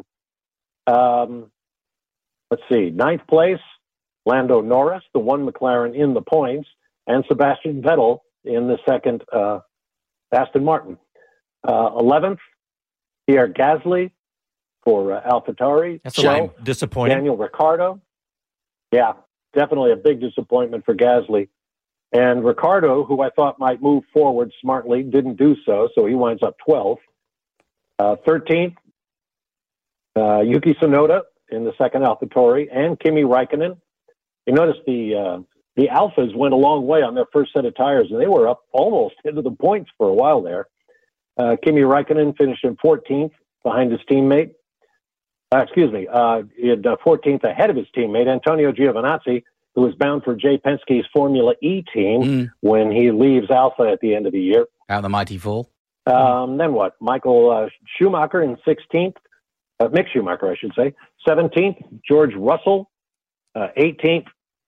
Let's see, ninth place, Lando Norris, the one McLaren in the points, and Sebastian Vettel in the second Aston Martin. 11th, Pierre Gasly for AlphaTauri. That's a shame. Disappointing. Daniel Ricciardo. Yeah, definitely a big disappointment for Gasly. And Ricciardo, who I thought might move forward smartly, didn't do so he winds up 12th. 13th, Yuki Tsunoda in the second AlphaTauri, and Kimi Räikkönen. You notice the Alphas went a long way on their first set of tires, and they were up almost into the points for a while there. Kimi Räikkönen finished in 14th behind his teammate. He had 14th ahead of his teammate, Antonio Giovinazzi, who was bound for Jay Penske's Formula E team when he leaves Alpha at the end of the year. How the mighty fall. Then what? Michael Schumacher in 16th. Mick Schumacher, I should say. 17th, George Russell. 18th.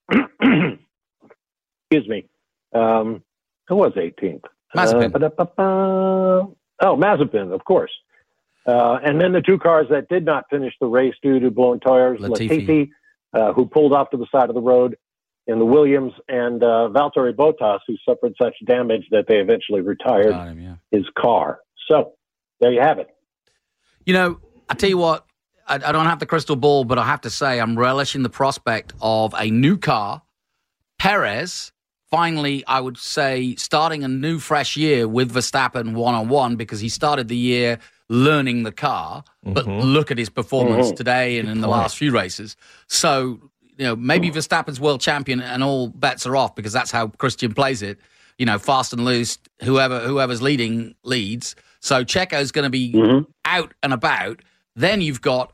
Excuse me. Who was 18th? Mazepin. Mazepin, of course. And then the two cars that did not finish the race due to blown tires, Latifi, who pulled off to the side of the road in the Williams, and Valtteri Bottas, who suffered such damage that they eventually retired his car. So there you have it. I tell you what, I don't have the crystal ball, but I have to say I'm relishing the prospect of a new car. Perez, finally, I would say, starting a new, fresh year with Verstappen one-on-one, because he started the year learning the car, but look at his performance today and in the last few races. So, maybe Verstappen's world champion and all bets are off, because that's how Christian plays it. Fast and loose, whoever's leading leads. So Checo's going to be out and about. Then you've got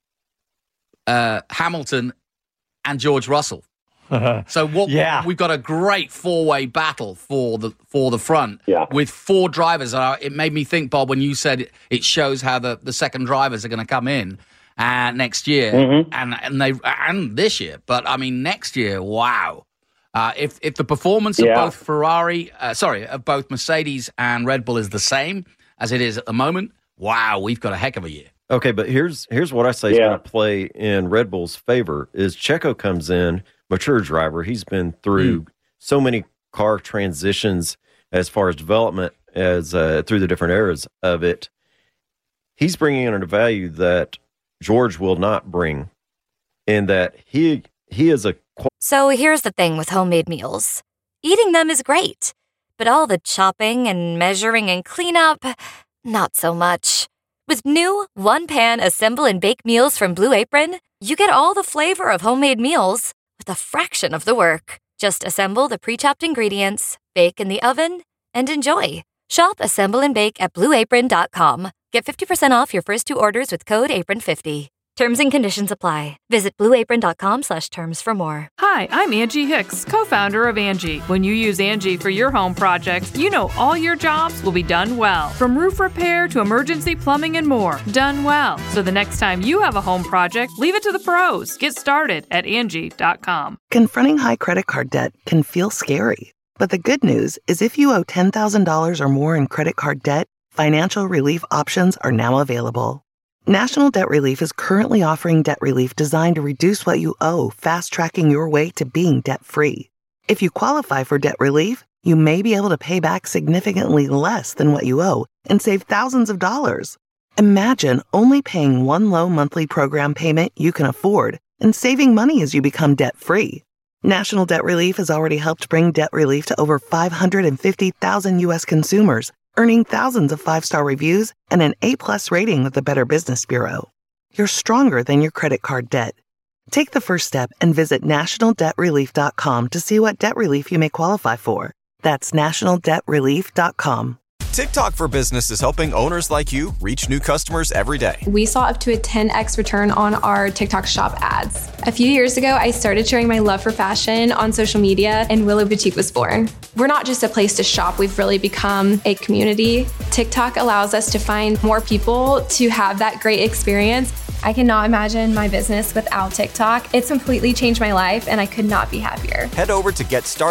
Hamilton and George Russell. So we've got a great four-way battle for the front with four drivers. It made me think, Bob, when you said it shows how the second drivers are going to come in next year and this year. But next year, wow! If the performance of both both Mercedes and Red Bull is the same as it is at the moment, wow, we've got a heck of a year. Okay, but here's what I say is going to play in Red Bull's favor is Checo comes in, mature driver. He's been through so many car transitions as far as development as through the different eras of it. He's bringing in a value that George will not bring, in that he is a... So here's the thing with homemade meals. Eating them is great, but all the chopping and measuring and cleanup, not so much. With new one-pan assemble and bake meals from Blue Apron, you get all the flavor of homemade meals with a fraction of the work. Just assemble the pre-chopped ingredients, bake in the oven, and enjoy. Shop Assemble and Bake at BlueApron.com. Get 50% off your first two orders with code APRON50. Terms and conditions apply. Visit blueapron.com/terms for more. Hi, I'm Angie Hicks, co-founder of Angie. When you use Angie for your home projects, you know all your jobs will be done well. From roof repair to emergency plumbing and more, done well. So the next time you have a home project, leave it to the pros. Get started at Angie.com. Confronting high credit card debt can feel scary. But the good news is if you owe $10,000 or more in credit card debt, financial relief options are now available. National Debt Relief is currently offering debt relief designed to reduce what you owe, fast-tracking your way to being debt-free. If you qualify for debt relief, you may be able to pay back significantly less than what you owe and save thousands of dollars. Imagine only paying one low monthly program payment you can afford and saving money as you become debt-free. National Debt Relief has already helped bring debt relief to over 550,000 U.S. consumers, earning thousands of 5-star reviews and an A+ rating with the Better Business Bureau. You're stronger than your credit card debt. Take the first step and visit nationaldebtrelief.com to see what debt relief you may qualify for. That's nationaldebtrelief.com. TikTok for Business is helping owners like you reach new customers every day. We saw up to a 10x return on our TikTok shop ads. A few years ago, I started sharing my love for fashion on social media, and Willow Boutique was born. We're not just a place to shop, we've really become a community. TikTok allows us to find more people to have that great experience. I cannot imagine my business without TikTok. It's completely changed my life, and I could not be happier. Head over to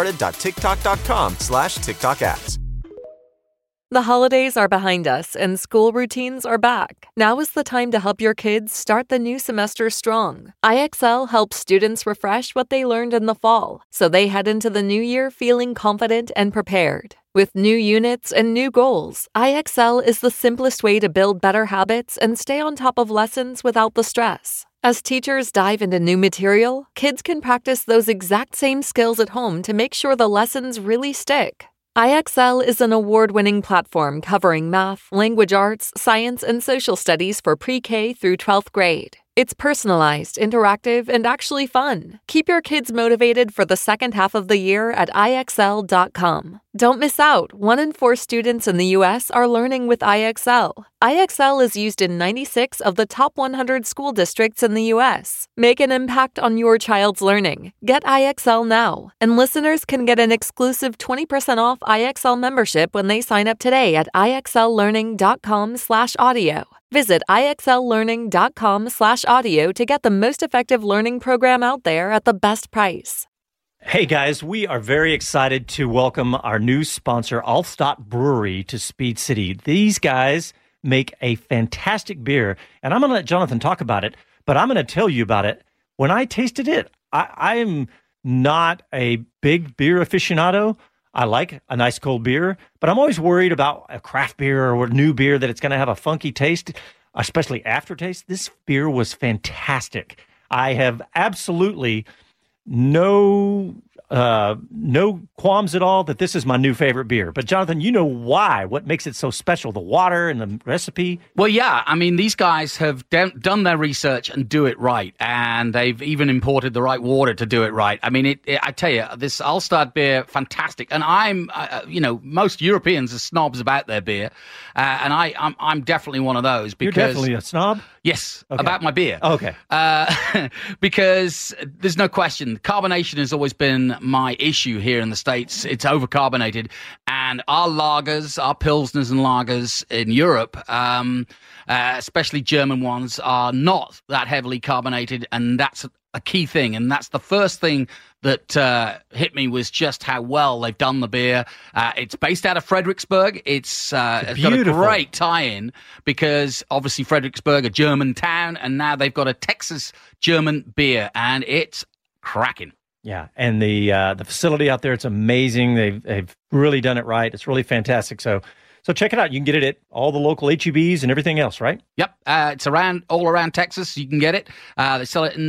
getstarted.tiktok.com/TikTok ads. The holidays are behind us and school routines are back. Now is the time to help your kids start the new semester strong. IXL helps students refresh what they learned in the fall, so they head into the new year feeling confident and prepared. With new units and new goals, IXL is the simplest way to build better habits and stay on top of lessons without the stress. As teachers dive into new material, kids can practice those exact same skills at home to make sure the lessons really stick. IXL is an award-winning platform covering math, language arts, science, and social studies for pre-K through 12th grade. It's personalized, interactive, and actually fun. Keep your kids motivated for the second half of the year at IXL.com. Don't miss out. 1 in 4 students in the U.S. are learning with IXL. IXL is used in 96 of the top 100 school districts in the U.S. Make an impact on your child's learning. Get IXL now. And listeners can get an exclusive 20% off IXL membership when they sign up today at IXLlearning.com/audio. Visit IXLlearning.com/audio to get the most effective learning program out there at the best price. Hey guys, we are very excited to welcome our new sponsor, Altstadt Brewery, to Speed City. These guys make a fantastic beer, and I'm going to let Jonathan talk about it, but I'm going to tell you about it. When I tasted it, I am not a big beer aficionado. I like a nice cold beer, but I'm always worried about a craft beer or a new beer that it's going to have a funky taste, especially aftertaste. This beer was fantastic. I have absolutely no qualms at all that this is my new favorite beer. But Jonathan, you know why? What makes it so special? The water and the recipe? Well, yeah. I mean, these guys have done their research and do it right. And they've even imported the right water to do it right. I mean, I tell you, this Altstadt beer, fantastic. And I'm, most Europeans are snobs about their beer. And I'm definitely one of those. Because You're definitely a snob? Yes, okay. About my beer. Okay. Because there's no question, carbonation has always been my issue here in the States. It's overcarbonated. And our lagers, our pilsners and lagers in Europe, especially German ones, are not that heavily carbonated. And that's a key thing. And that's the first thing that hit me was just how well they've done the beer. It's based out of Fredericksburg. It's got a great tie-in because obviously Fredericksburg, a German town, and now they've got a Texas German beer, and it's cracking. Yeah, and the facility out there, it's amazing. They've really done it right. It's really fantastic. So check it out. You can get it at all the local HEBs and everything else, right? Yep, it's all around Texas. You can get it. They sell it in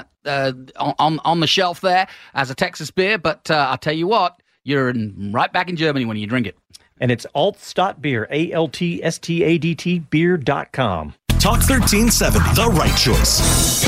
on the shelf there as a Texas beer. But I'll tell you what, you're right back in Germany when you drink it. And it's Altstadt Beer, ALTSTADT beer.com. Talk 1370, the right choice.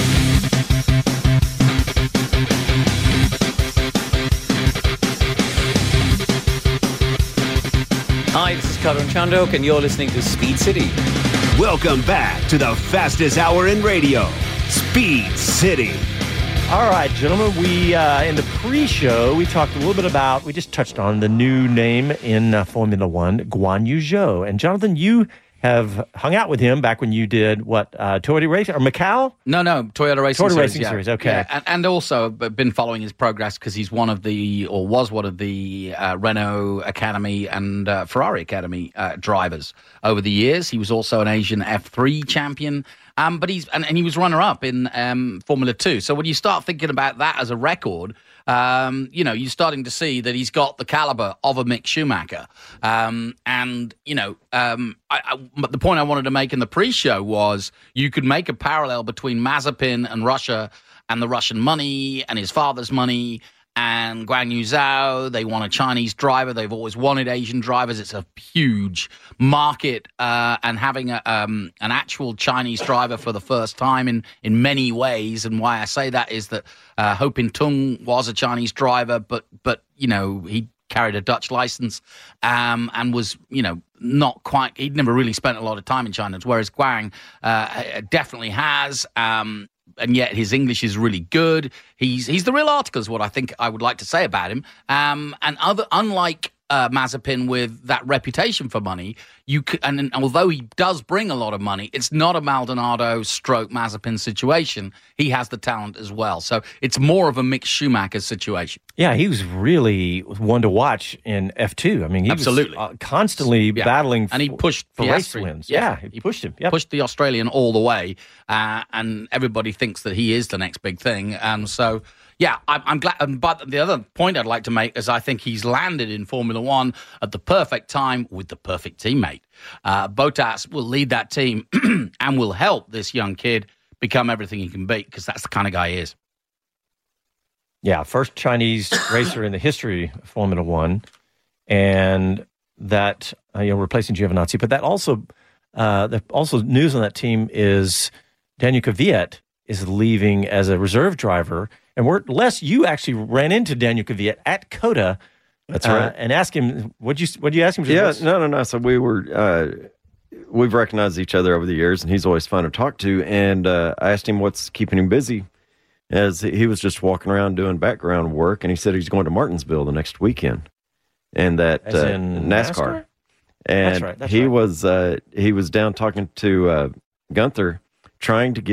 Hi, this is Karan Chandok, and you're listening to Speed City. Welcome back to the fastest hour in radio. Speed City. All right, gentlemen, we in the pre-show, we talked a little bit about, we just touched on the new name in Formula One, Guan Yu Zhou. And Jonathan, you have hung out with him back when you did, Toyota Racing, or Macau? No, Toyota Racing Series. Racing Series, okay. Yeah, and also been following his progress because he's was one of the Renault Academy and Ferrari Academy drivers over the years. He was also an Asian F3 champion. But he was runner-up in Formula 2. So when you start thinking about that as a record, you're starting to see that he's got the caliber of a Mick Schumacher. The point I wanted to make in the pre-show was you could make a parallel between Mazepin and Russia and the Russian money and his father's money and Guan Yu Zhou. They want a Chinese driver. They've always wanted Asian drivers. It's a huge market, and having an actual Chinese driver for the first time in many ways. And why I say that is that Ho Pin Tung was a Chinese driver, but he carried a Dutch license and was not quite. He'd never really spent a lot of time in China, whereas Guang definitely has. And yet his English is really good. He's the real article is what I think I would like to say about him. Unlike Mazepin with that reputation for money, and although he does bring a lot of money, it's not a Maldonado stroke Mazepin situation. He has the talent as well. So it's more of a Mick Schumacher situation. Yeah, he was really one to watch in F2. I mean, he absolutely was constantly battling and he pushed for race wins. Yeah, he pushed him. Yep. Pushed the Australian all the way, and everybody thinks that he is the next big thing. And so, yeah, I'm glad. But the other point I'd like to make is I think he's landed in Formula One at the perfect time with the perfect teammate. Bottas will lead that team and will help this young kid become everything he can be because that's the kind of guy he is. Yeah, first Chinese racer in the history of Formula One, and that replacing Giovinazzi. But that also news on that team is Daniel Kvyat is leaving as a reserve driver. And Les, you actually ran into Daniel Kvyat at COTA. That's right. And asked him, what'd you ask him? Yeah, no. So we've recognized each other over the years, and he's always fun to talk to. And I asked him what's keeping him busy, as he was just walking around doing background work, and he said he's going to Martinsville the next weekend, and that in NASCAR. And that's he right. he was down talking to Gunther, trying to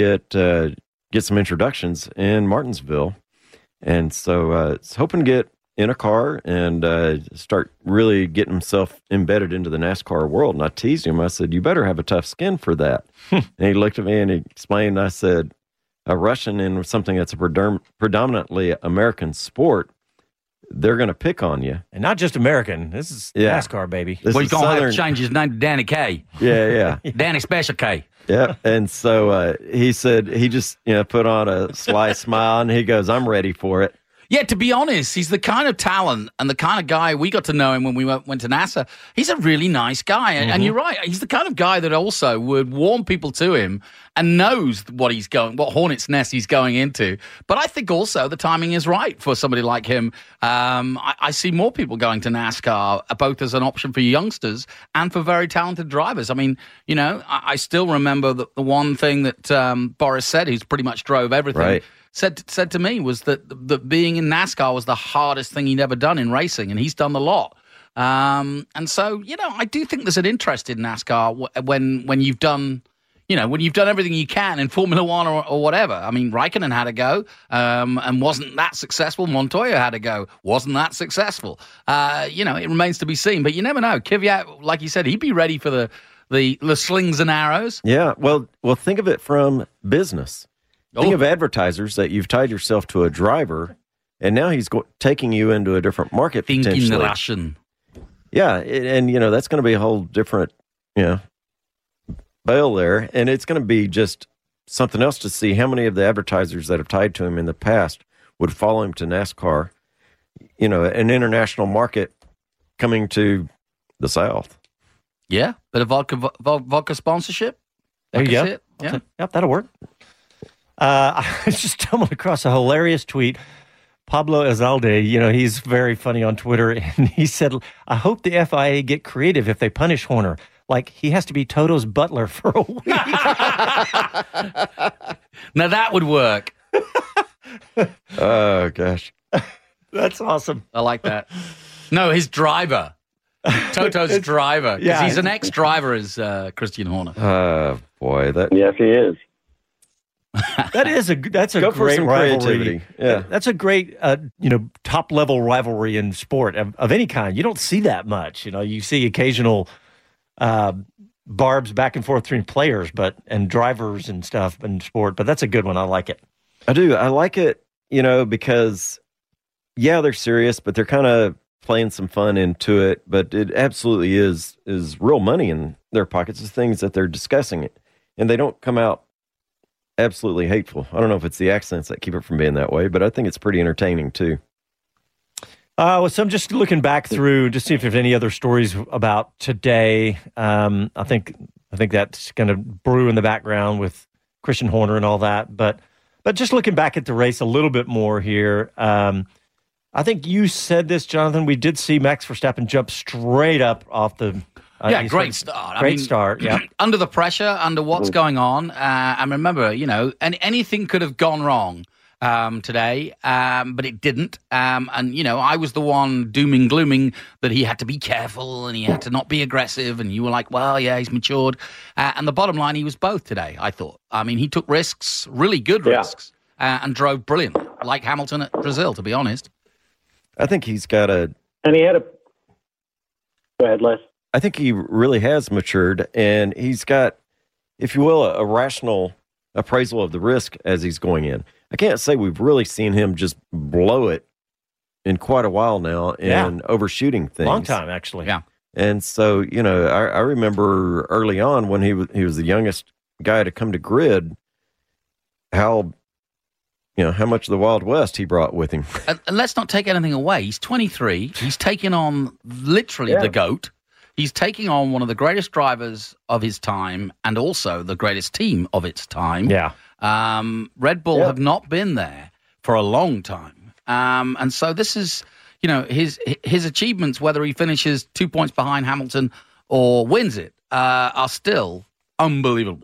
get some introductions in Martinsville, and so hoping to get in a car and start really getting himself embedded into the NASCAR world. And I teased him. I said, "You better have a tough skin for that." And he looked at me and he explained. I said, "A Russian in something that's a predominantly American sport, they're going to pick on you, and not just American. This is NASCAR, baby. Well, you're going to have to change his name to Danny K. Yeah. Danny Special K. Yeah, and so he said he just put on a sly smile and he goes, "I'm ready for it." Yeah, to be honest, he's the kind of talent and the kind of guy we got to know him when we went to NASA. He's a really nice guy. And you're right. He's the kind of guy that also would warm people to him and knows what hornet's nest he's going into. But I think also the timing is right for somebody like him. I see more people going to NASCAR, both as an option for youngsters and for very talented drivers. I mean, I still remember the one thing that Boris said, who's pretty much drove everything. Right. Said to me was that being in NASCAR was the hardest thing he'd ever done in racing, and he's done a lot. And so, I do think there's an interest in NASCAR when you've done, when you've done everything you can in Formula One or whatever. I mean, Raikkonen had to go and wasn't that successful. Montoya had to go, wasn't that successful. It remains to be seen, but you never know. Kvyat, like you said, he'd be ready for the slings and arrows. Yeah, well, think of it from business. Think of advertisers that you've tied yourself to a driver, and now he's taking you into a different market. Thinking Russian. Yeah, and that's going to be a whole different bail there, and it's going to be just something else to see how many of the advertisers that have tied to him in the past would follow him to NASCAR. An international market coming to the South. Yeah, bit of vodka sponsorship. There you go. It. Yeah. Yep, that'll work. I just stumbled across a hilarious tweet. Pablo Ezalde, he's very funny on Twitter, and he said, "I hope the FIA get creative if they punish Horner. Like, he has to be Toto's butler for a week." Now that would work. Oh, gosh. That's awesome. I like that. No, his driver. Toto's driver. Because yeah. he's an ex-driver, is Christian Horner. Boy, that. Yes, he is. That's a Go for great some rivalry. creativity. Yeah. That's a great top level rivalry in sport of any kind. You don't see that much. You see occasional barbs back and forth between players, and drivers and stuff in sport. But that's a good one. I like it. I do. I like it, because they're serious, but they're kind of playing some fun into it. But it absolutely is real money in their pockets. It's things that they're discussing it, and they don't come out absolutely hateful. I don't know if it's the accents that keep it from being that way, but I think it's pretty entertaining too. So I'm just looking back through to see if there's any other stories about today. I think that's going to brew in the background with Christian Horner and all that. But just looking back at the race a little bit more here, I think you said this, Jonathan. We did see Max Verstappen jump straight up off the. Great start. Great start, yeah. Under the pressure, under what's going on. And remember, and anything could have gone wrong today, but it didn't. And, I was the one dooming, glooming that he had to be careful and he had to not be aggressive. And you were like, well, yeah, he's matured. And the bottom line, he was both today, I thought. I mean, he took risks, really good risks, and drove brilliantly, like Hamilton at Brazil, to be honest. I think he's got And he had a... Go ahead, Les. I think he really has matured, and he's got, if you will, a rational appraisal of the risk as he's going in. I can't say we've really seen him just blow it in quite a while now and overshooting things. Long time, actually. Yeah. And so, I remember early on when he was the youngest guy to come to grid, how much of the Wild West he brought with him. And let's not take anything away. He's 23. He's taking on literally the GOAT. He's taking on one of the greatest drivers of his time and also the greatest team of its time. Yeah. Red Bull have not been there for a long time. And so this is, his achievements, whether he finishes 2 points behind Hamilton or wins it, are still unbelievable.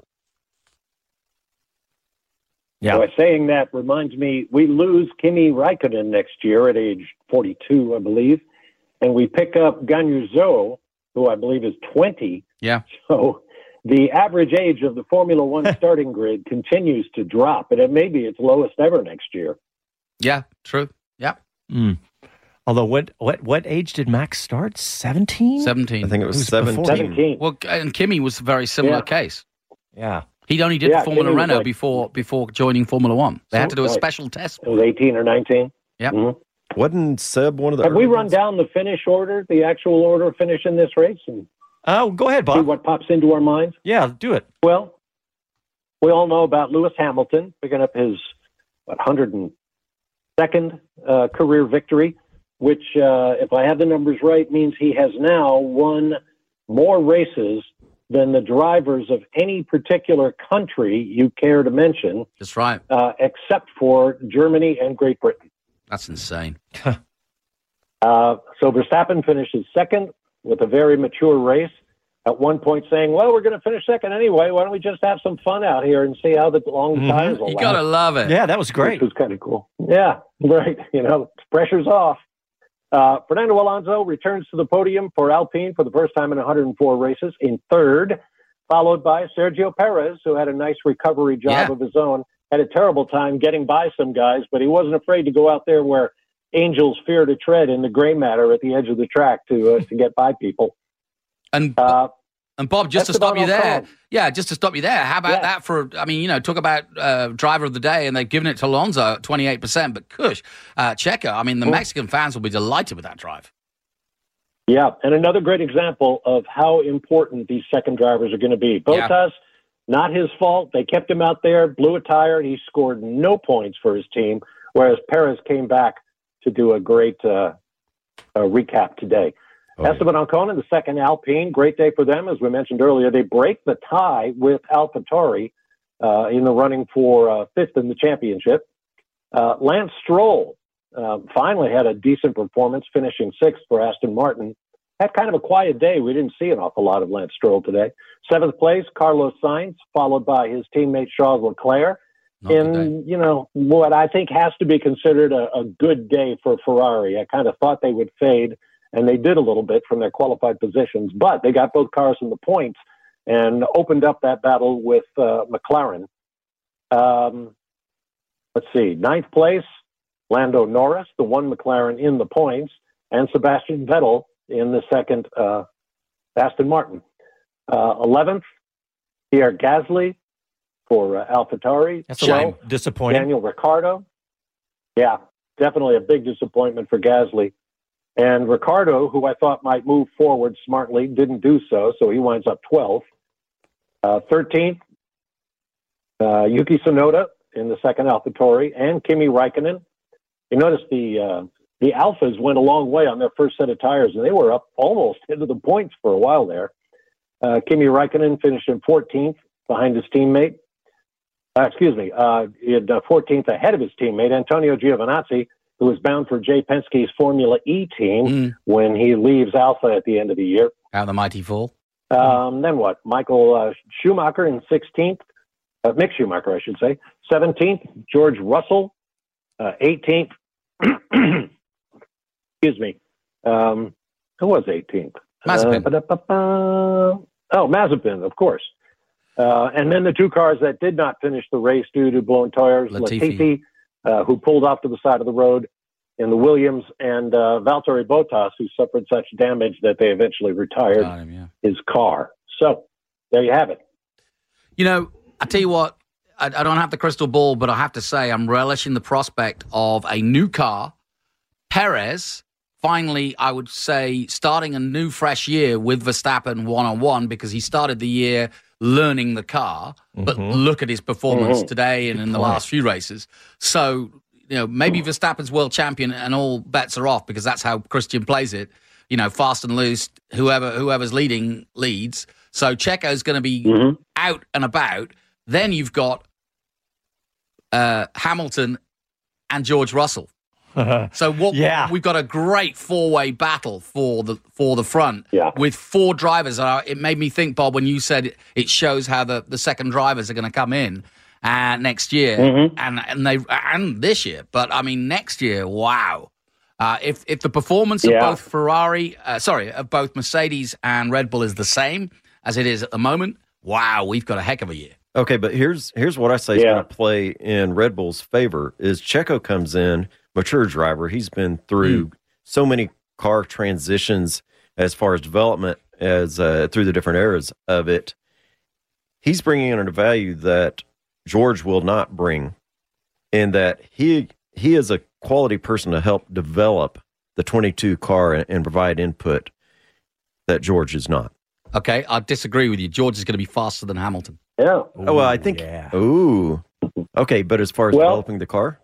Yeah. So saying that reminds me, we lose Kimi Räikkönen next year at age 42, I believe, and we pick up Guanyu Zhou, who I believe is 20. Yeah. So the average age of the Formula One starting grid continues to drop, and it may be its lowest ever next year. Yeah, true. Yeah. Although, what age did Max start? 17? 17. I think it was 17. Well, and Kimi was a very similar case. Yeah. He only did Formula Kimi Renault before joining Formula One. They had to do a special test. It was 18 or 19. Yeah. Mm-hmm. Wasn't Seb one of the... Have we run down the finish order, the actual order of finish in this race? And go ahead, Bob. See what pops into our minds? Yeah, do it. Well, we all know about Lewis Hamilton picking up his 102nd career victory, which, if I have the numbers right, means he has now won more races than the drivers of any particular country you care to mention. That's right. Except for Germany and Great Britain. That's insane. So Verstappen finishes second with a very mature race. At one point saying, well, we're going to finish second anyway. Why don't we just have some fun out here and see how the long tires will last? You got to love it. Yeah, that was great. Which was kind of cool. Yeah, right. Pressure's off. Fernando Alonso returns to the podium for Alpine for the first time in 104 races in third, followed by Sergio Perez, who had a nice recovery job of his own. Had a terrible time getting by some guys, but he wasn't afraid to go out there where angels fear to tread in the gray matter at the edge of the track to get by people. And Bob, just to stop you there. Ocon. Yeah, just to stop you there. How about that for, talk about driver of the day, and they've given it to Alonso at 28%, but Checo, the Mexican fans will be delighted with that drive. Yeah, and another great example of how important these second drivers are going to be. Bottas, not his fault. They kept him out there, blew a tire. He scored no points for his team, whereas Perez came back to do a great recap today. Esteban Ocon in the second Alpine, great day for them. As we mentioned earlier, they break the tie with AlphaTauri in the running for fifth in the championship. Lance Stroll finally had a decent performance, finishing sixth for Aston Martin. Had kind of a quiet day. We didn't see an awful lot of Lance Stroll today. Seventh place, Carlos Sainz, followed by his teammate Charles Leclerc. in, what I think has to be considered a good day for Ferrari. I kind of thought they would fade, and they did a little bit from their qualified positions, but they got both cars in the points and opened up that battle with McLaren. Let's see, 9th place, Lando Norris, the one McLaren in the points, and Sebastian Vettel in the second Aston Martin. 11th, Pierre Gasly for AlphaTauri. That's a little disappointing. Daniel Ricciardo. Yeah, definitely a big disappointment for Gasly. And Ricciardo, who I thought might move forward smartly, didn't do so, so he winds up 12th. 13th, Yuki Tsunoda in the second AlphaTauri, and Kimi Räikkönen. You notice the Alphas went a long way on their first set of tires, and they were up almost into the points for a while there. Kimi Räikkönen finished in 14th behind his teammate. He had 14th ahead of his teammate, Antonio Giovinazzi, who was bound for Jay Penske's Formula E team when he leaves Alpha at the end of the year. Out of the mighty fall. Then what? Michael Schumacher in 16th. Mick Schumacher, I should say. 17th, George Russell. 18th. Excuse me. Who was 18th? Mazepin. Mazepin, of course. And then the two cars that did not finish the race due to blown tires, Latifi, who pulled off to the side of the road in the Williams, and Valtteri Bottas, who suffered such damage that they eventually retired his car. So there you have it. I tell you what, I don't have the crystal ball, but I have to say I'm relishing the prospect of a new car. Perez, finally, I would say, starting a new, fresh year with Verstappen one-on-one, because he started the year learning the car, but look at his performance today and in the last few races. So, maybe Verstappen's world champion and all bets are off, because that's how Christian plays it. Fast and loose, whoever's leading leads. So Checo's going to be out and about. Then you've got Hamilton and George Russell. So we've got a great four-way battle for the front with four drivers. It made me think, Bob, when you said it shows how the second drivers are going to come in next year and this year. But I mean, next year, wow! If the performance of both of both Mercedes and Red Bull is the same as it is at the moment, wow, we've got a heck of a year. Okay, but here's what I say is going to play in Red Bull's favor is Checo comes in, mature driver. He's been through so many car transitions as far as development as through the different eras of it. He's bringing in a value that George will not bring, in that he is a quality person to help develop the 22 car and provide input that George is not. Okay, I disagree with you. George is going to be faster than Hamilton. Yeah. I think. Yeah. Ooh. Okay, but as far as developing the car?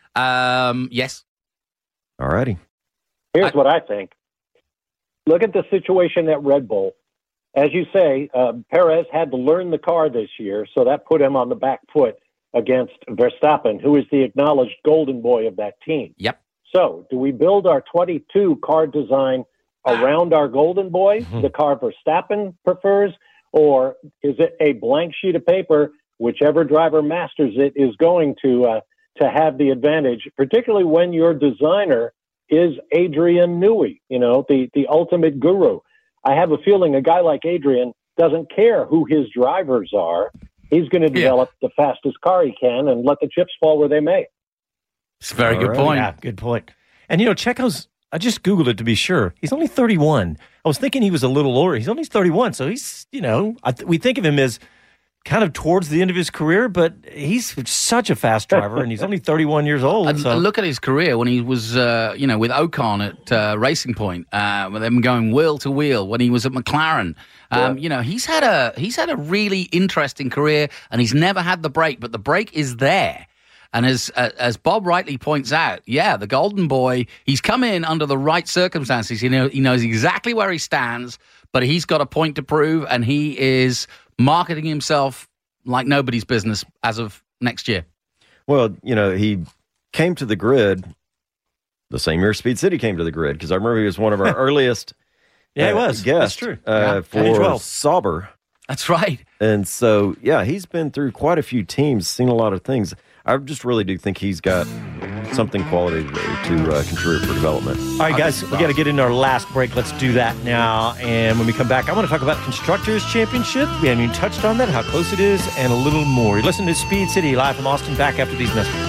Yes. All righty. Here's what I think. Look at the situation at Red Bull. As you say, Perez had to learn the car this year, so that put him on the back foot against Verstappen, who is the acknowledged golden boy of that team. Yep. So, do we build our 22 car design around our golden boy, the car Verstappen prefers, or is it a blank sheet of paper? Whichever driver masters it is going to have the advantage, particularly when your designer is Adrian Newey, the ultimate guru. I have a feeling a guy like Adrian doesn't care who his drivers are. He's going to develop the fastest car he can and let the chips fall where they may. It's a very good point. Yeah, good point. And, Checo's, I just Googled it to be sure. He's only 31. I was thinking he was a little older. He's only 31. So he's, we think of him as kind of towards the end of his career, but he's such a fast driver, and he's only 31 years old. And look at his career when he was, with Ocon at Racing Point, with them going wheel to wheel. When he was at McLaren, he's had a really interesting career, and he's never had the break, but the break is there. And as Bob rightly points out, the golden boy, he's come in under the right circumstances. He knows exactly where he stands, but he's got a point to prove, and he is marketing himself like nobody's business as of next year. Well, he came to the grid the same year Speed City came to the grid, because I remember he was one of our earliest he was. guests. That's true. For Sauber. That's right. And so, yeah, he's been through quite a few teams, seen a lot of things. I just really do think he's got something quality to contribute for development. All right, guys, we got to get into our last break. Let's do that now. And when we come back, I want to talk about Constructors' Championship. We haven't even touched on that, how close it is, and a little more. You're listening to Speed City, live from Austin, back after these messages.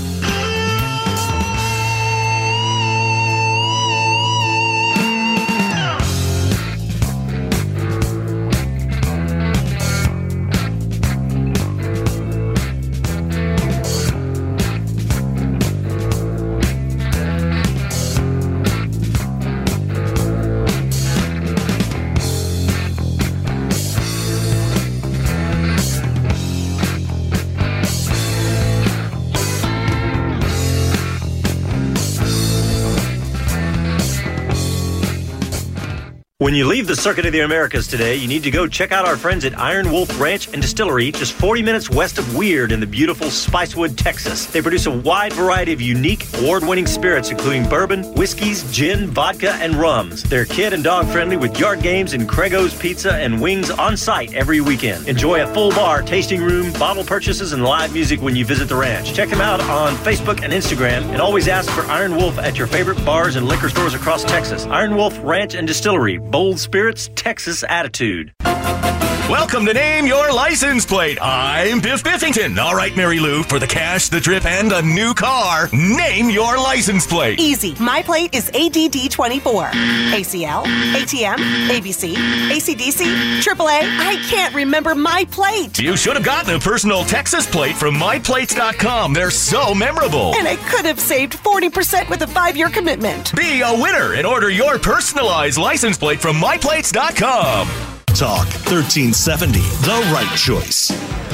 When you leave the Circuit of the Americas today, you need to go check out our friends at Iron Wolf Ranch and Distillery, just 40 minutes west of Weird in the beautiful Spicewood, Texas. They produce a wide variety of unique, award-winning spirits, including bourbon, whiskeys, gin, vodka, and rums. They're kid and dog friendly with yard games and Crego's Pizza and wings on site every weekend. Enjoy a full bar, tasting room, bottle purchases, and live music when you visit the ranch. Check them out on Facebook and Instagram, and always ask for Iron Wolf at your favorite bars and liquor stores across Texas. Iron Wolf Ranch and Distillery. Bold spirits, Texas attitude. Welcome to Name Your License Plate. I'm Biff Biffington. All right, Mary Lou, for the cash, the trip, and a new car, name your license plate. Easy. My plate is ADD24. ACL, ATM, ABC, ACDC, AAA. I can't remember my plate. You should have gotten a personal Texas plate from MyPlates.com. They're so memorable. And I could have saved 40% with a 5-year commitment. Be a winner and order your personalized license plate from MyPlates.com. Talk 1370, the right choice.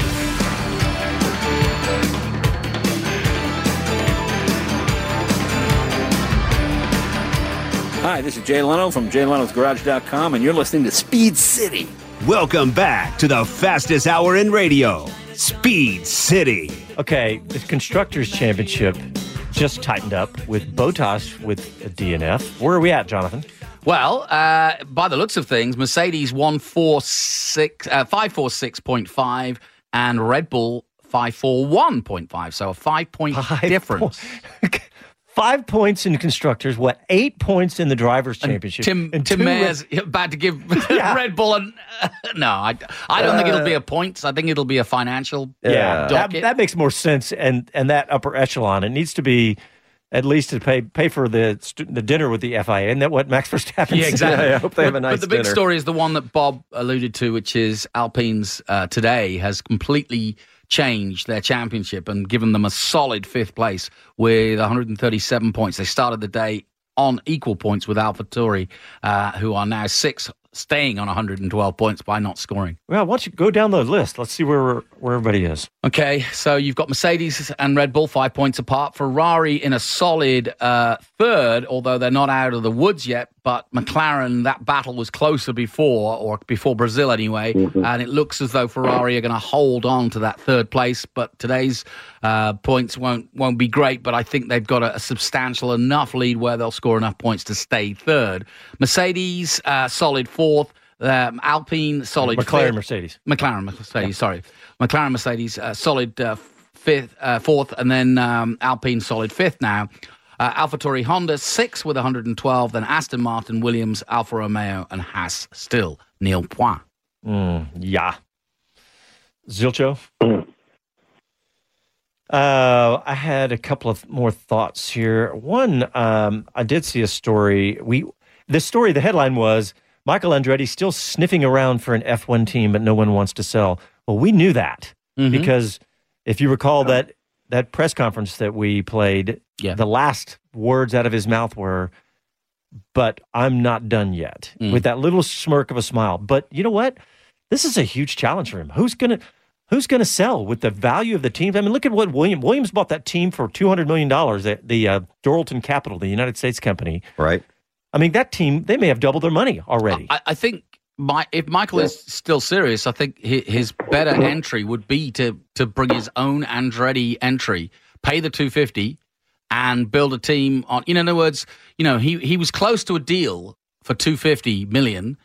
Hi, this is Jay Leno from JayLenosGarage.com, and you're listening to Speed City. Welcome back to the fastest hour in radio, Speed City. Okay, the Constructors' Championship just tightened up with Bottas with a DNF. Where are we at, Jonathan? Well, by the looks of things, Mercedes won 546.5 and Red Bull 541.5. So a 5-point difference. 5 points in Constructors, 8 points in the Drivers' Championship. Tim Mayer's about to give Red Bull no, I don't think it'll be a points. I think it'll be a financial docket. That makes more sense, and that upper echelon, it needs to be at least to pay for the dinner with the FIA. Isn't that what Max Verstappen said? Yeah, exactly. I hope they have a nice dinner. But the big dinner. story is the one that Bob alluded to, which is Alpine's today has completely changed their championship and given them a solid 5th place with 137 points. They started the day on equal points with AlphaTauri, who are now 6th, staying on 112 points by not scoring. Well, why don't you go down the list? Let's see where everybody is. Okay, so you've got Mercedes and Red Bull 5 points apart. Ferrari in a solid 3rd, although they're not out of the woods yet. But McLaren, that battle was closer before Brazil anyway, and it looks as though Ferrari are going to hold on to that 3rd place. But today's points won't be great, but I think they've got a substantial enough lead where they'll score enough points to stay 3rd. Mercedes, solid 4th. Alpine, solid McLaren 5th. McLaren Mercedes, sorry. McLaren Mercedes, solid 4th, and then Alpine, solid 5th now. AlphaTauri Honda, 6th with 112, then Aston Martin, Williams, Alfa Romeo, and Haas still nil point. Yeah. Zilcho? I had a couple of more thoughts here. One, I did see a story. The headline was, Michael Andretti still sniffing around for an F1 team, but no one wants to sell. Well, we knew that because if you recall that press conference that we played, the last words out of his mouth were, but I'm not done yet, with that little smirk of a smile. But you know what? This is a huge challenge for him. Who's going to sell with the value of the team? I mean, look at what Williams bought that team for $200 million, the Doralton Capital, the United States company. Right. I mean, that team, they may have doubled their money already. I think if Michael is still serious, I think his better entry would be to bring his own Andretti entry, pay the $250, and build a team on. In other words, he was close to a deal for $250 million,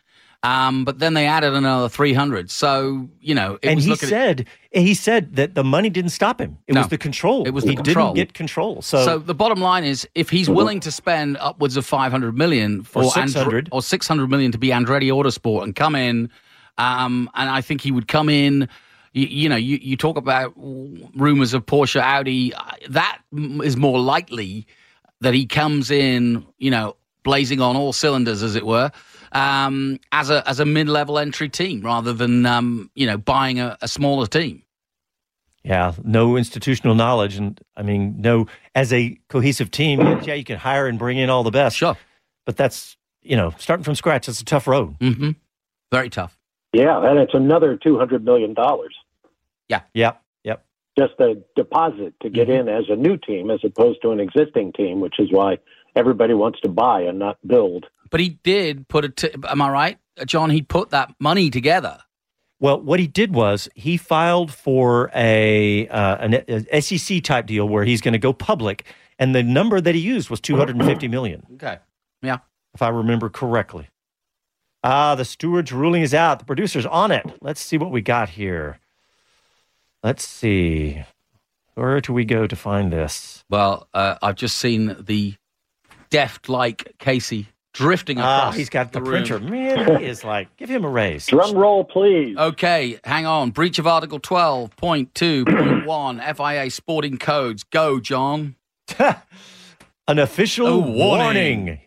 But then they added another 300. So, he said that the money didn't stop him. It was the control. It was the he control. Didn't get control. So the bottom line is, if he's willing to spend upwards of $500 million or 600 or $600 million to be Andretti Autosport and come in, and I think he would come in. You talk about rumors of Porsche, Audi. That is more likely that he comes in, blazing on all cylinders, as it were, as a mid-level entry team rather than buying a smaller team. Yeah, no institutional knowledge, and no as a cohesive team. Yeah, you can hire and bring in all the best. Sure, but that's starting from scratch. That's a tough road. Mm-hmm. Very tough. Yeah, and it's another $200 million. Yeah. Yep. Just a deposit to get in as a new team as opposed to an existing team, which is why everybody wants to buy and not build. But he did put am I right, John? He put that money together. Well, what he did was he filed for an SEC type deal where he's going to go public, and the number that he used was $250 million. Okay. Yeah. If I remember correctly. The steward's ruling is out. The producer's on it. Let's see what we got here. Let's see. Where do we go to find this? Well, I've just seen the deft-like Casey drifting across. He's got the room. printer. Man, he is give him a raise. Drum roll, please. Okay, hang on. Breach of Article 12.2.1 FIA Sporting Codes. Go, John. An official warning.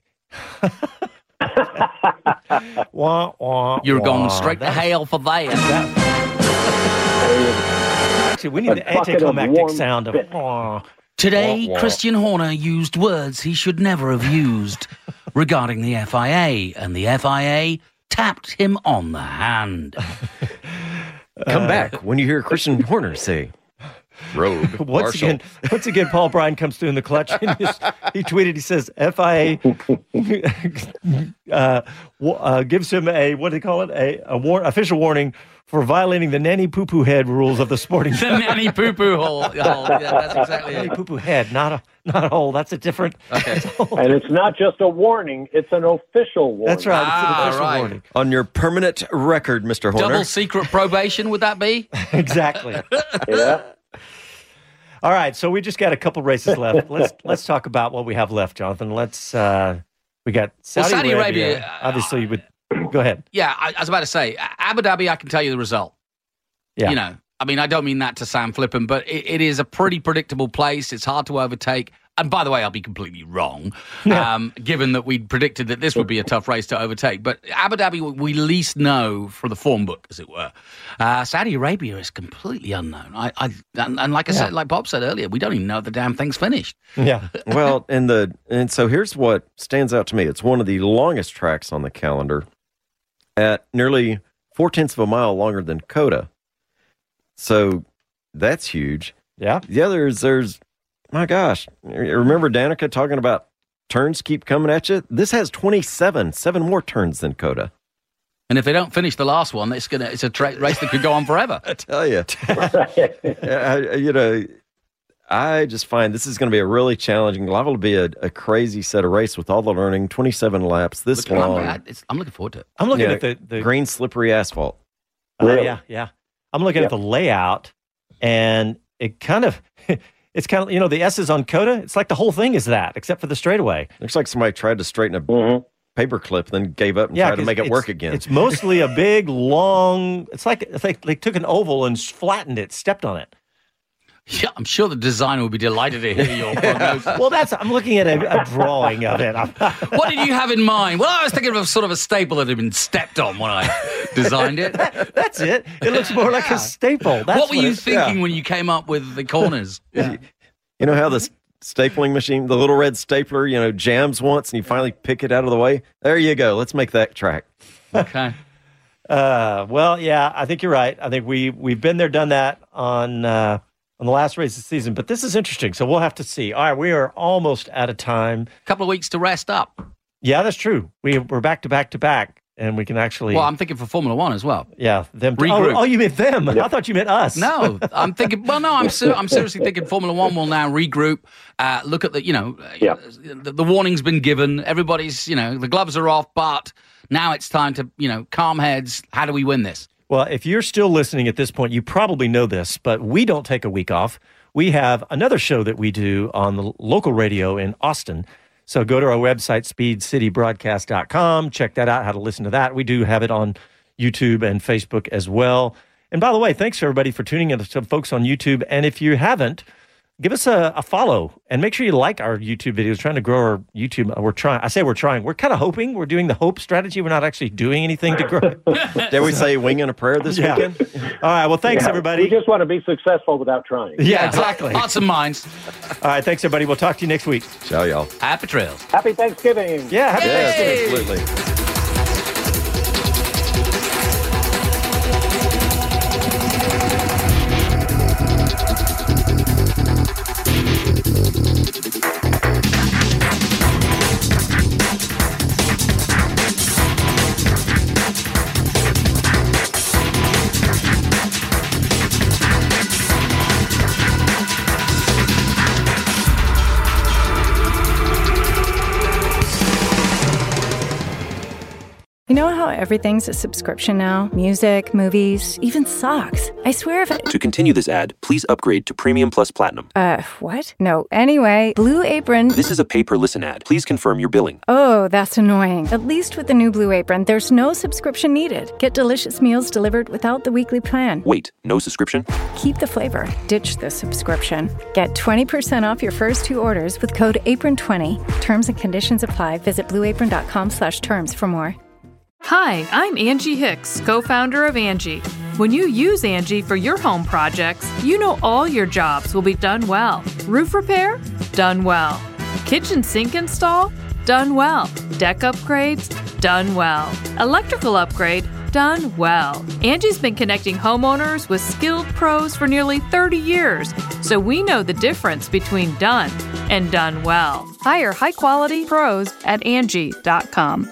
Wah, wah, You're wah. going straight to hell for that. Actually, we need the anticlimactic sound of wah. Today, Wah, wah. Christian Horner used words he should never have used regarding the FIA, and the FIA tapped him on the hand. Come back when you hear Christian Horner say, Rogue Once Marshall. again, Paul Bryan comes through in the clutch. And he tweeted, he says, FIA gives him official warning for violating the nanny poo-poo head rules of the sporting The nanny poo-poo hole. Yeah, that's exactly nanny it. poo-poo head, not a hole. That's a different. Okay. And it's not just a warning, it's an official warning. That's right. It's an official right. warning. On your permanent record, Mr. Horner. Double secret probation, would that be? Exactly. Yeah. All right, so we just got a couple races left. Let's talk about what we have left, Jonathan. We got Saudi Arabia. Obviously, go ahead. Yeah, I was about to say, Abu Dhabi, I can tell you the result. Yeah. I don't mean that to sound flippant, but it is a pretty predictable place. It's hard to overtake. And by the way, I'll be completely wrong, given that we'd predicted that this would be a tough race to overtake. But Abu Dhabi, we least know for the form book, as it were. Saudi Arabia is completely unknown. And like I said, like Bob said earlier, we don't even know if the damn thing's finished. Yeah. Well, and so here's what stands out to me. It's one of the longest tracks on the calendar at nearly 0.4 of a mile longer than COTA. So that's huge. Yeah. The others, there's, my gosh, remember Danica talking about turns keep coming at you? This has 7 more turns than COTA. And if they don't finish the last one, it's a race that could go on forever. I tell you. I just find this is going to be a really challenging, liable to be a crazy set of race with all the learning, 27 laps, this long. I'm looking forward to it. I'm looking at the green, slippery asphalt. Yeah. I'm looking at the layout, and it's kind of, the S's on COTA. It's like the whole thing is that, except for the straightaway. Looks like somebody tried to straighten a paper clip, then gave up and tried to make it work again. It's mostly a big, long. It's like they took an oval and flattened it, stepped on it. Yeah, I'm sure the designer will be delighted to hear your prognosis. Well, I'm looking at a drawing of it. What did you have in mind? Well, I was thinking of sort of a staple that had been stepped on when I designed it. That's it. It looks more like a staple. What were you thinking when you came up with the corners? Yeah. You know how the stapling machine, the little red stapler, jams once and you finally pick it out of the way? There you go. Let's make that track. Okay. Well, yeah, I think you're right. I think we've been there, done that on the last race of the season. But this is interesting, so we'll have to see. All right, we are almost out of time. A couple of weeks to rest up. Yeah, that's true. We're back to back to back. and we can actually... Well, I'm thinking for Formula One as well. Yeah, them. Regroup. Oh, you meant them. I thought you meant us. No, I'm thinking... Well, no, I'm seriously thinking Formula One will now regroup, look at the, the warning's been given, everybody's, the gloves are off, but now it's time to, calm heads. How do we win this? Well, if you're still listening at this point, you probably know this, but we don't take a week off. We have another show that we do on the local radio in Austin. So go to our website, speedcitybroadcast.com. Check that out, how to listen to that. We do have it on YouTube and Facebook as well. And by the way, thanks everybody for tuning in to folks on YouTube. And if you haven't, give us a follow and make sure you like our YouTube videos. Trying to grow our YouTube. We're trying. We're kind of hoping. We're doing the hope strategy. We're not actually doing anything to grow. Did we say wing and a prayer this weekend? All right. Well, thanks, everybody. We just want to be successful without trying. Yeah, exactly. Hearts and minds. All right. Thanks, everybody. We'll talk to you next week. Ciao, y'all. Happy trails. Happy Thanksgiving. Yeah, happy Thanksgiving. Absolutely. You know how everything's a subscription now? Music, movies, even socks. I swear if To continue this ad, please upgrade to Premium Plus Platinum. What? No. Anyway, Blue Apron... This is a pay-per-listen ad. Please confirm your billing. Oh, that's annoying. At least with the new Blue Apron, there's no subscription needed. Get delicious meals delivered without the weekly plan. Wait, no subscription? Keep the flavor. Ditch the subscription. Get 20% off your first 2 orders with code APRON20. Terms and conditions apply. Visit blueapron.com/terms for more. Hi, I'm Angie Hicks, co-founder of Angie. When you use Angie for your home projects, you know all your jobs will be done well. Roof repair? Done well. Kitchen sink install? Done well. Deck upgrades? Done well. Electrical upgrade? Done well. Angie's been connecting homeowners with skilled pros for nearly 30 years, so we know the difference between done and done well. Hire high-quality pros at Angie.com.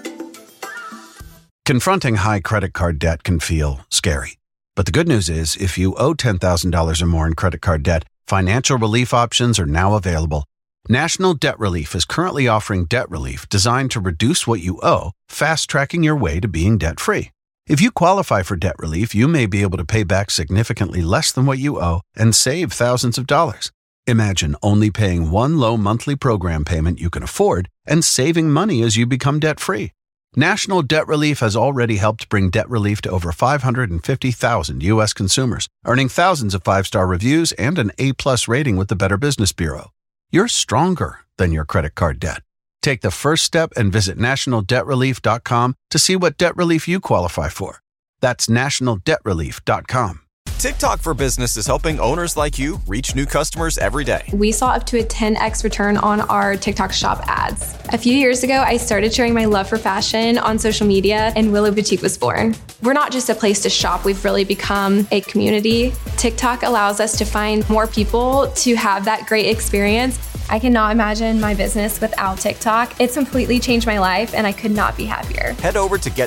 Confronting high credit card debt can feel scary. But the good news is, if you owe $10,000 or more in credit card debt, financial relief options are now available. National Debt Relief is currently offering debt relief designed to reduce what you owe, fast-tracking your way to being debt-free. If you qualify for debt relief, you may be able to pay back significantly less than what you owe and save thousands of dollars. Imagine only paying one low monthly program payment you can afford and saving money as you become debt-free. National Debt Relief has already helped bring debt relief to over 550,000 U.S. consumers, earning thousands of 5-star reviews and an A-plus rating with the Better Business Bureau. You're stronger than your credit card debt. Take the first step and visit nationaldebtrelief.com to see what debt relief you qualify for. That's nationaldebtrelief.com. TikTok for Business is helping owners like you reach new customers every day. We saw up to a 10x return on our TikTok shop ads. A few years ago, I started sharing my love for fashion on social media, and Willow Boutique was born. We're not just a place to shop, we've really become a community. TikTok allows us to find more people to have that great experience. I cannot imagine my business without TikTok. It's completely changed my life, and I could not be happier. Head over to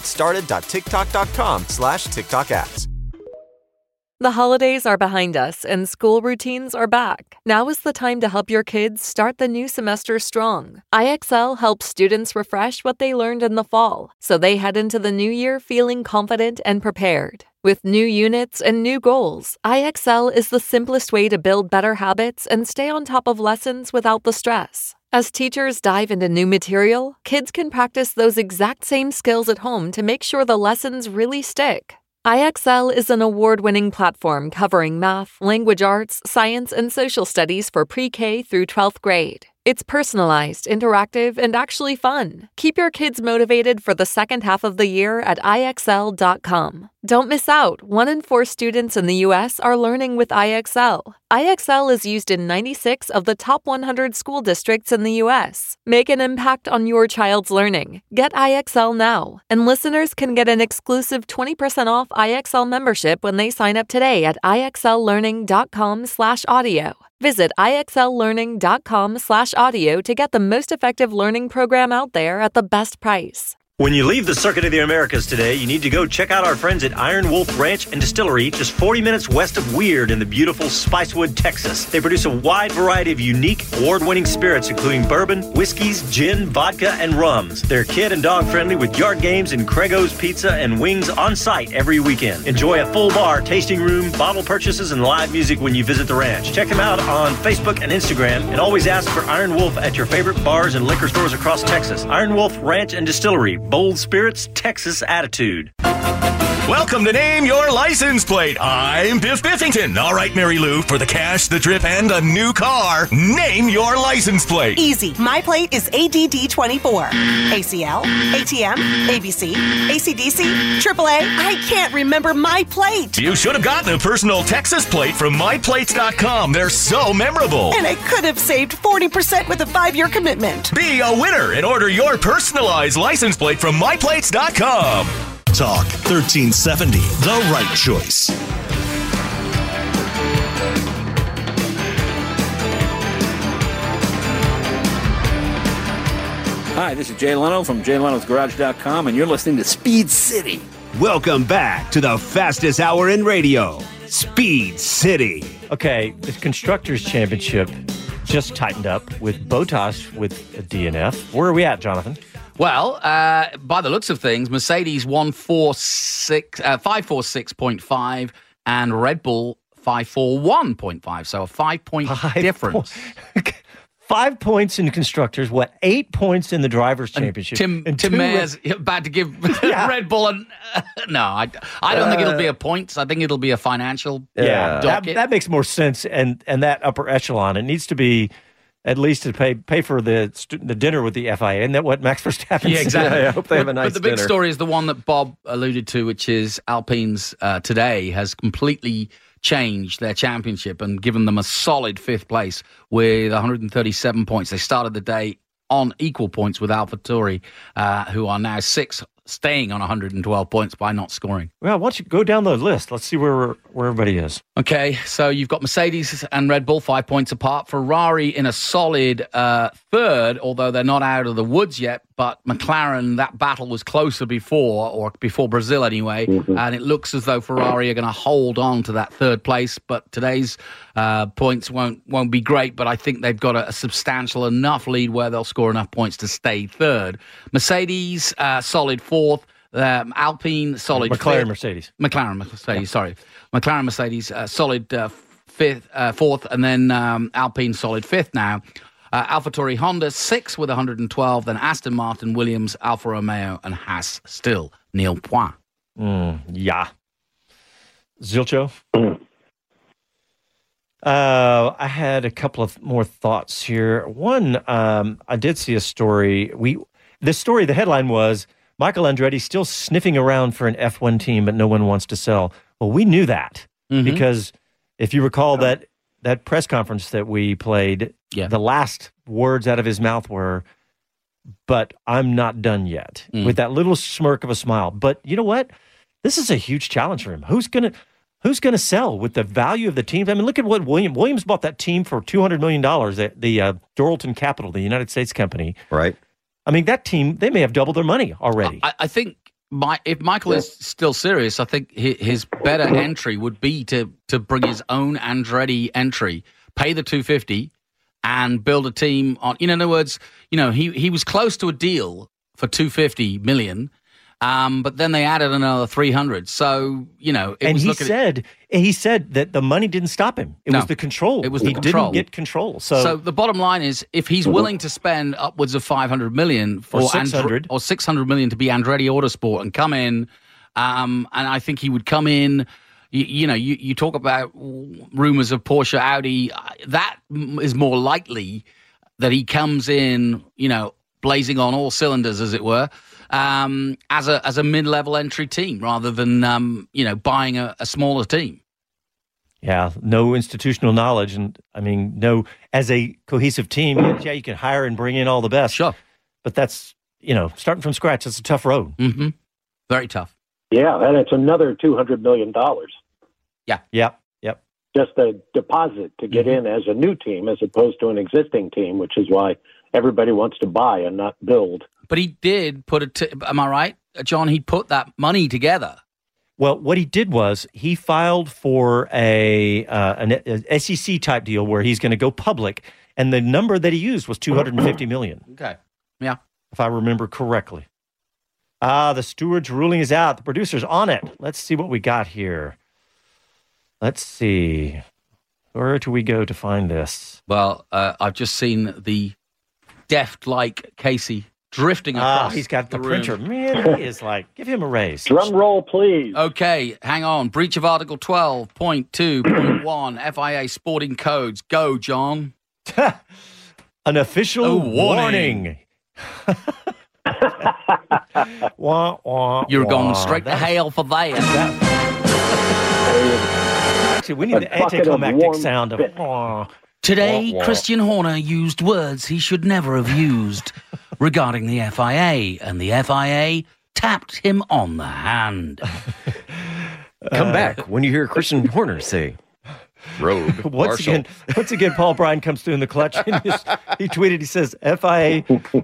getstarted.tiktok.com/TikTok ads. The holidays are behind us and school routines are back. Now is the time to help your kids start the new semester strong. IXL helps students refresh what they learned in the fall, so they head into the new year feeling confident and prepared. With new units and new goals, IXL is the simplest way to build better habits and stay on top of lessons without the stress. As teachers dive into new material, kids can practice those exact same skills at home to make sure the lessons really stick. IXL is an award-winning platform covering math, language arts, science, and social studies for pre-K through 12th grade. It's personalized, interactive, and actually fun. Keep your kids motivated for the second half of the year at IXL.com. Don't miss out. 1 in 4 students in the U.S. are learning with IXL. IXL is used in 96 of the top 100 school districts in the U.S. Make an impact on your child's learning. Get IXL now. And listeners can get an exclusive 20% off IXL membership when they sign up today at IXLlearning.com/audio. Visit IXLlearning.com/audio to get the most effective learning program out there at the best price. When you leave the Circuit of the Americas today, you need to go check out our friends at Iron Wolf Ranch and Distillery, just 40 minutes west of Weird in the beautiful Spicewood, Texas. They produce a wide variety of unique, award-winning spirits, including bourbon, whiskeys, gin, vodka, and rums. They're kid and dog friendly with yard games and Craigos Pizza and wings on site every weekend. Enjoy a full bar, tasting room, bottle purchases, and live music when you visit the ranch. Check them out on Facebook and Instagram, and always ask for Iron Wolf at your favorite bars and liquor stores across Texas. Iron Wolf Ranch and Distillery. Bold spirits, Texas attitude. Welcome to Name Your License Plate. I'm Biff Biffington. All right, Mary Lou, for the cash, the trip, and a new car, name your license plate. Easy. My plate is ADD24. ACL, ATM, ABC, ACDC, AAA. I can't remember my plate. You should have gotten a personal Texas plate from MyPlates.com. They're so memorable. And I could have saved 40% with a 5-year commitment. Be a winner and order your personalized license plate from MyPlates.com. Talk 1370, the right choice. Hi, this is Jay Leno from JayLenosGarage.com, and you're listening to Speed City. Welcome back to the fastest hour in radio, Speed City. Okay, the Constructors' Championship just tightened up with Bottas with a DNF. Where are we at, Jonathan? Well, by the looks of things, Mercedes 546.5 and Red Bull 541.5. So a 5-point difference. 5 points in Constructors, 8 points in the Drivers' Championship. Tim Mayer's about to give Red Bull no, I don't think it'll be a points. I think it'll be a financial docket. That makes more sense, and that upper echelon, it needs to be at least to pay for the dinner with the FIA. Isn't that what Max Verstappen said? Yeah, exactly. I hope they have a nice dinner. But the big dinner. story is the one that Bob alluded to, which is Alpine's today has completely changed their championship and given them a solid 5th place with 137 points. They started the day on equal points with AlphaTauri, who are now 6th, staying on 112 points by not scoring. Well, why don't you go down the list? Let's see where everybody is. Okay, so you've got Mercedes and Red Bull 5 points apart. Ferrari in a solid 3rd, although they're not out of the woods yet. But McLaren, that battle was closer before Brazil anyway, and it looks as though Ferrari are going to hold on to that 3rd place. But today's points won't be great, but I think they've got a substantial enough lead where they'll score enough points to stay 3rd. Mercedes, solid 4th. Alpine, solid McLaren 5th. Mercedes. McLaren Mercedes, sorry. McLaren Mercedes, solid 4th, and then Alpine, solid 5th now. AlphaTauri Honda, 6th with 112, then Aston Martin, Williams, Alfa Romeo, and Haas still nil point. Yeah. Zilcho? I had a couple of more thoughts here. One, I did see a story. The headline was, Michael Andretti still sniffing around for an F1 team, but no one wants to sell. Well, we knew that because if you recall that press conference that we played, the last words out of his mouth were, but I'm not done yet, with that little smirk of a smile. But you know what? This is a huge challenge for him. Who's going to sell with the value of the team? I mean, look at what Williams bought that team for $200 million at the Doralton Capital, the United States company. Right. I mean, that team, they may have doubled their money already. I think if Michael is still serious, I think his better entry would be to bring his own Andretti entry, pay the $250, and build a team on. In other words, he was close to a deal for $250 million. But then they added another 300. So, he said that the money didn't stop him. It was the control. It was the control. Didn't get control. So the bottom line is, if he's willing to spend upwards of $500 million or $600 million to be Andretti Autosport and come in, and I think he would come in. You talk about rumors of Porsche, Audi. That is more likely that he comes in, blazing on all cylinders, as it were. As a mid-level entry team rather than buying a smaller team. Yeah, no institutional knowledge, and I mean, no, as a cohesive team, you can hire and bring in all the best. Sure, but that's starting from scratch. That's a tough road. Mm-hmm. Very tough. Yeah, and it's another $200 million. Yeah. Yep. Just a deposit to get in as a new team, as opposed to an existing team, which is why everybody wants to buy and not build. But he did put am I right, John? He put that money together. Well, what he did was he filed for an SEC type deal where he's going to go public, and the number that he used was $250 million. Okay, yeah, if I remember correctly. The steward's ruling is out. The producer's on it. Let's see what we got here. Let's see. Where do we go to find this? Well, I've just seen the deft-like Casey drifting across. He's got the room. printer. Man, he is like, give him a raise. Drum roll, please. Okay, hang on. Breach of Article 12.2.1 FIA sporting codes. Go, John. An official warning. Wah, wah, You're wah. going straight to hell for that. Actually, we need the anticlimactic sound of wah. Today, Wah, wah. Christian Horner used words he should never have used regarding the FIA, and the FIA tapped him on the hand. Come back when you hear Christian Horner say, "Road Once again, Paul Bryan comes through in the clutch. And he tweeted, he says, FIA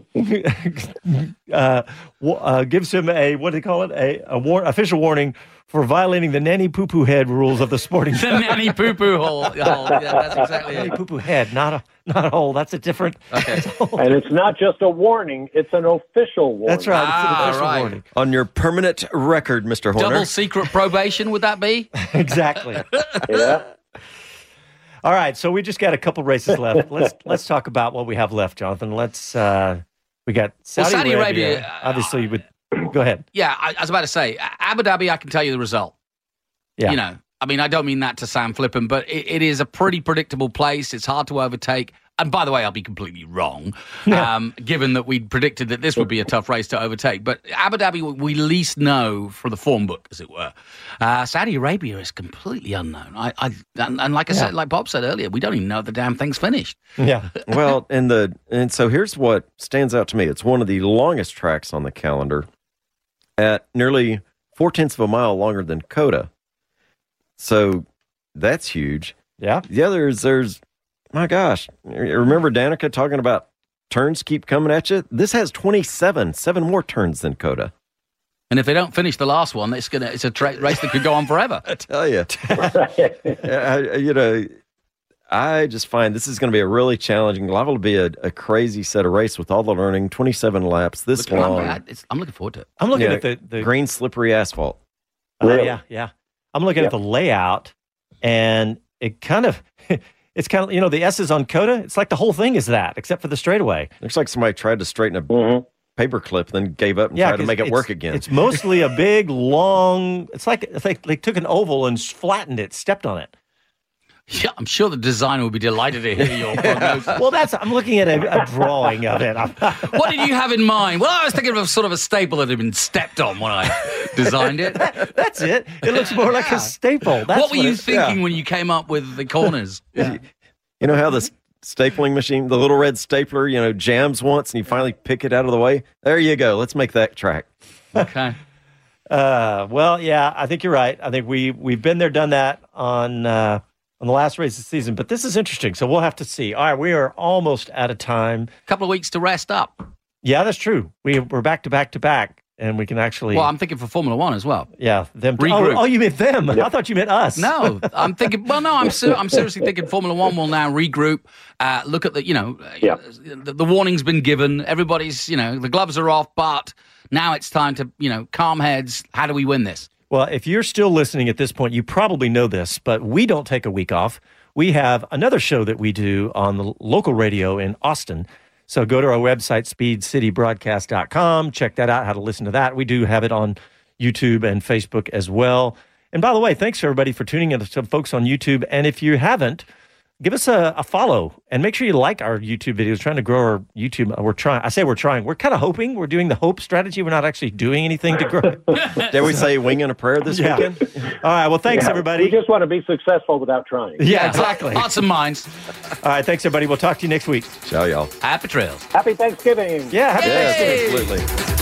gives him a, what do they call it? Official warning for violating the nanny poo-poo head rules of the sporting. The nanny poo-poo hole. Yeah, that's exactly it. Nanny poo-poo head, not a hole. That's a different. Okay. And it's not just a warning, it's an official warning. That's right. It's an official warning. On your permanent record, Mr. Horner. Double secret probation, would that be? Exactly. Yeah. All right, so we just got a couple races left. Let's talk about what we have left, Jonathan. We got Saudi Arabia. Obviously, go ahead. Yeah, I was about to say, Abu Dhabi, I can tell you the result. Yeah. You know, I mean, I don't mean that to sound flippant, but it is a pretty predictable place. It's hard to overtake. And by the way, I'll be completely wrong, given that we predicted that this would be a tough race to overtake. But Abu Dhabi, we least know for the form book, as it were. Saudi Arabia is completely unknown. And like I said, like Bob said earlier, we don't even know if the damn thing's finished. Yeah. Well, and so here's what stands out to me. It's one of the longest tracks on the calendar at nearly 0.4 of a mile longer than COTA. So that's huge. Yeah. Yeah, there's my gosh. Remember Danica talking about turns keep coming at you? This has 7 more turns than COTA. And if they don't finish the last one, it's a race that could go on forever. I tell you. I just find this is going to be a really challenging, liable to be a crazy set of race with all the learning, 27 laps, this long. I'm looking forward to it. I'm looking at the green, slippery asphalt. Yeah. I'm looking at the layout, and it kind of... It's kind of, the S's on COTA. It's like the whole thing is that, except for the straightaway. Looks like somebody tried to straighten a paper clip, then gave up and tried to make it work again. It's mostly a big, long, it's like they took an oval and flattened it, stepped on it. Yeah, I'm sure the designer will be delighted to hear your prognosis. Well, I'm looking at a drawing of it. What did you have in mind? Well, I was thinking of sort of a staple that had been stepped on when I designed it. That's it. It looks more like a staple. What were you thinking when you came up with the corners? You know how the stapling machine, the little red stapler, jams once and you finally pick it out of the way? There you go. Let's make that track. Okay. Well, yeah, I think you're right. I think we've been there, done that on the last race of the season, but this is interesting, so we'll have to see. All right, we are almost out of time. A couple of weeks to rest up. Yeah, that's true. We're back to back to back, and we can actually... Well, I'm thinking for Formula One as well. Yeah, them. Regroup. Oh, you meant them. I thought you meant us. No, I'm thinking... Well, no, I'm seriously thinking Formula One will now regroup, look at the warning's been given, everybody's, the gloves are off, but now it's time to, calm heads. How do we win this? Well, if you're still listening at this point, you probably know this, but we don't take a week off. We have another show that we do on the local radio in Austin. So go to our website, speedcitybroadcast.com. Check that out, how to listen to that. We do have it on YouTube and Facebook as well. And by the way, thanks everybody for tuning in to some folks on YouTube. And if you haven't, give us a follow and make sure you like our YouTube videos. Trying to grow our YouTube. We're trying. I say we're trying. We're kind of hoping. We're doing the hope strategy. We're not actually doing anything to grow. Did we say wing and a prayer this weekend? All right. Well, thanks, everybody. We just want to be successful without trying. Yeah, exactly. Hearts and minds. All right. Thanks, everybody. We'll talk to you next week. Ciao, y'all. Happy trails. Happy Thanksgiving. Yeah, happy Thanksgiving. Absolutely.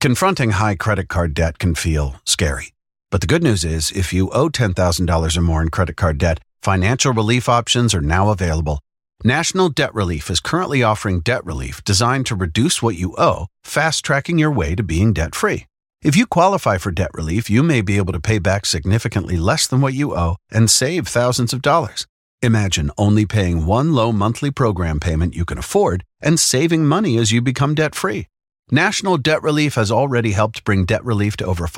Confronting high credit card debt can feel scary. But the good news is, if you owe $10,000 or more in credit card debt, financial relief options are now available. National Debt Relief is currently offering debt relief designed to reduce what you owe, fast-tracking your way to being debt-free. If you qualify for debt relief, you may be able to pay back significantly less than what you owe and save thousands of dollars. Imagine only paying one low monthly program payment you can afford and saving money as you become debt-free. National Debt Relief has already helped bring debt relief to over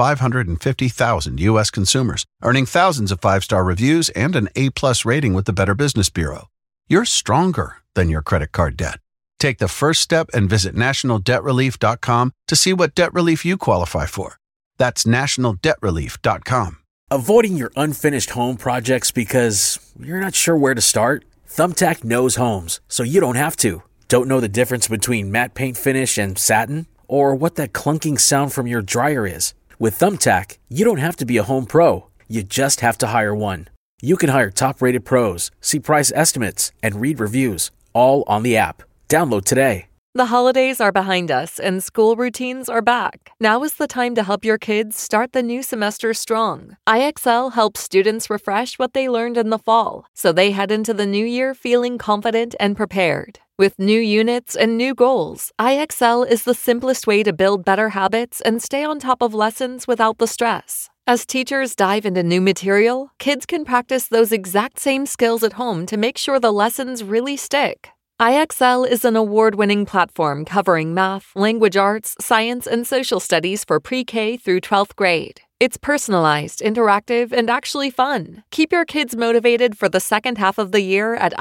550,000 U.S. consumers, earning thousands of five-star reviews and an A-plus rating with the Better Business Bureau. You're stronger than your credit card debt. Take the first step and visit nationaldebtrelief.com to see what debt relief you qualify for. That's nationaldebtrelief.com. Avoiding your unfinished home projects because you're not sure where to start? Thumbtack knows homes, so you don't have to. Don't know the difference between matte paint finish and satin? Or what that clunking sound from your dryer is? With Thumbtack, you don't have to be a home pro. You just have to hire one. You can hire top-rated pros, see price estimates, and read reviews, all on the app. Download today. The holidays are behind us and school routines are back. Now is the time to help your kids start the new semester strong. IXL helps students refresh what they learned in the fall, so they head into the new year feeling confident and prepared. With new units and new goals, IXL is the simplest way to build better habits and stay on top of lessons without the stress. As teachers dive into new material, kids can practice those exact same skills at home to make sure the lessons really stick. IXL is an award-winning platform covering math, language arts, science, and social studies for pre-K through 12th grade. It's personalized, interactive, and actually fun. Keep your kids motivated for the second half of the year at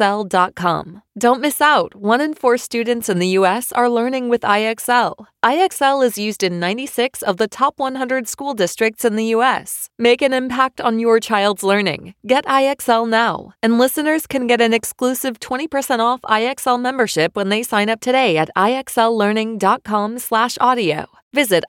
IXL.com. Don't miss out. 1 in 4 students in the U.S. are learning with IXL. IXL is used in 96 of the top 100 school districts in the U.S. Make an impact on your child's learning. Get IXL now. And listeners can get an exclusive 20% off IXL membership when they sign up today at IXLlearning.com/audio. Visit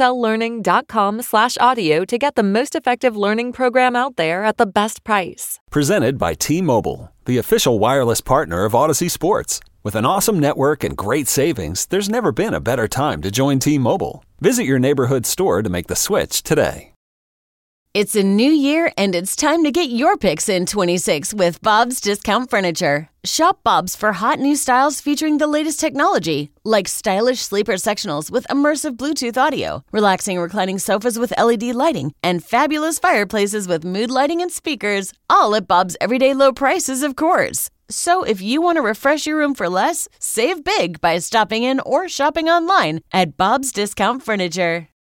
IXLlearning.com/audio to get the most effective learning program out there at the best price. Presented by T-Mobile, the official wireless partner of Odyssey Sports. With an awesome network and great savings, there's never been a better time to join T-Mobile. Visit your neighborhood store to make the switch today. It's a new year and it's time to get your picks in 26 with Bob's Discount Furniture. Shop Bob's for hot new styles featuring the latest technology, like stylish sleeper sectionals with immersive Bluetooth audio, relaxing reclining sofas with LED lighting, and fabulous fireplaces with mood lighting and speakers, all at Bob's everyday low prices, of course. So if you want to refresh your room for less, save big by stopping in or shopping online at Bob's Discount Furniture.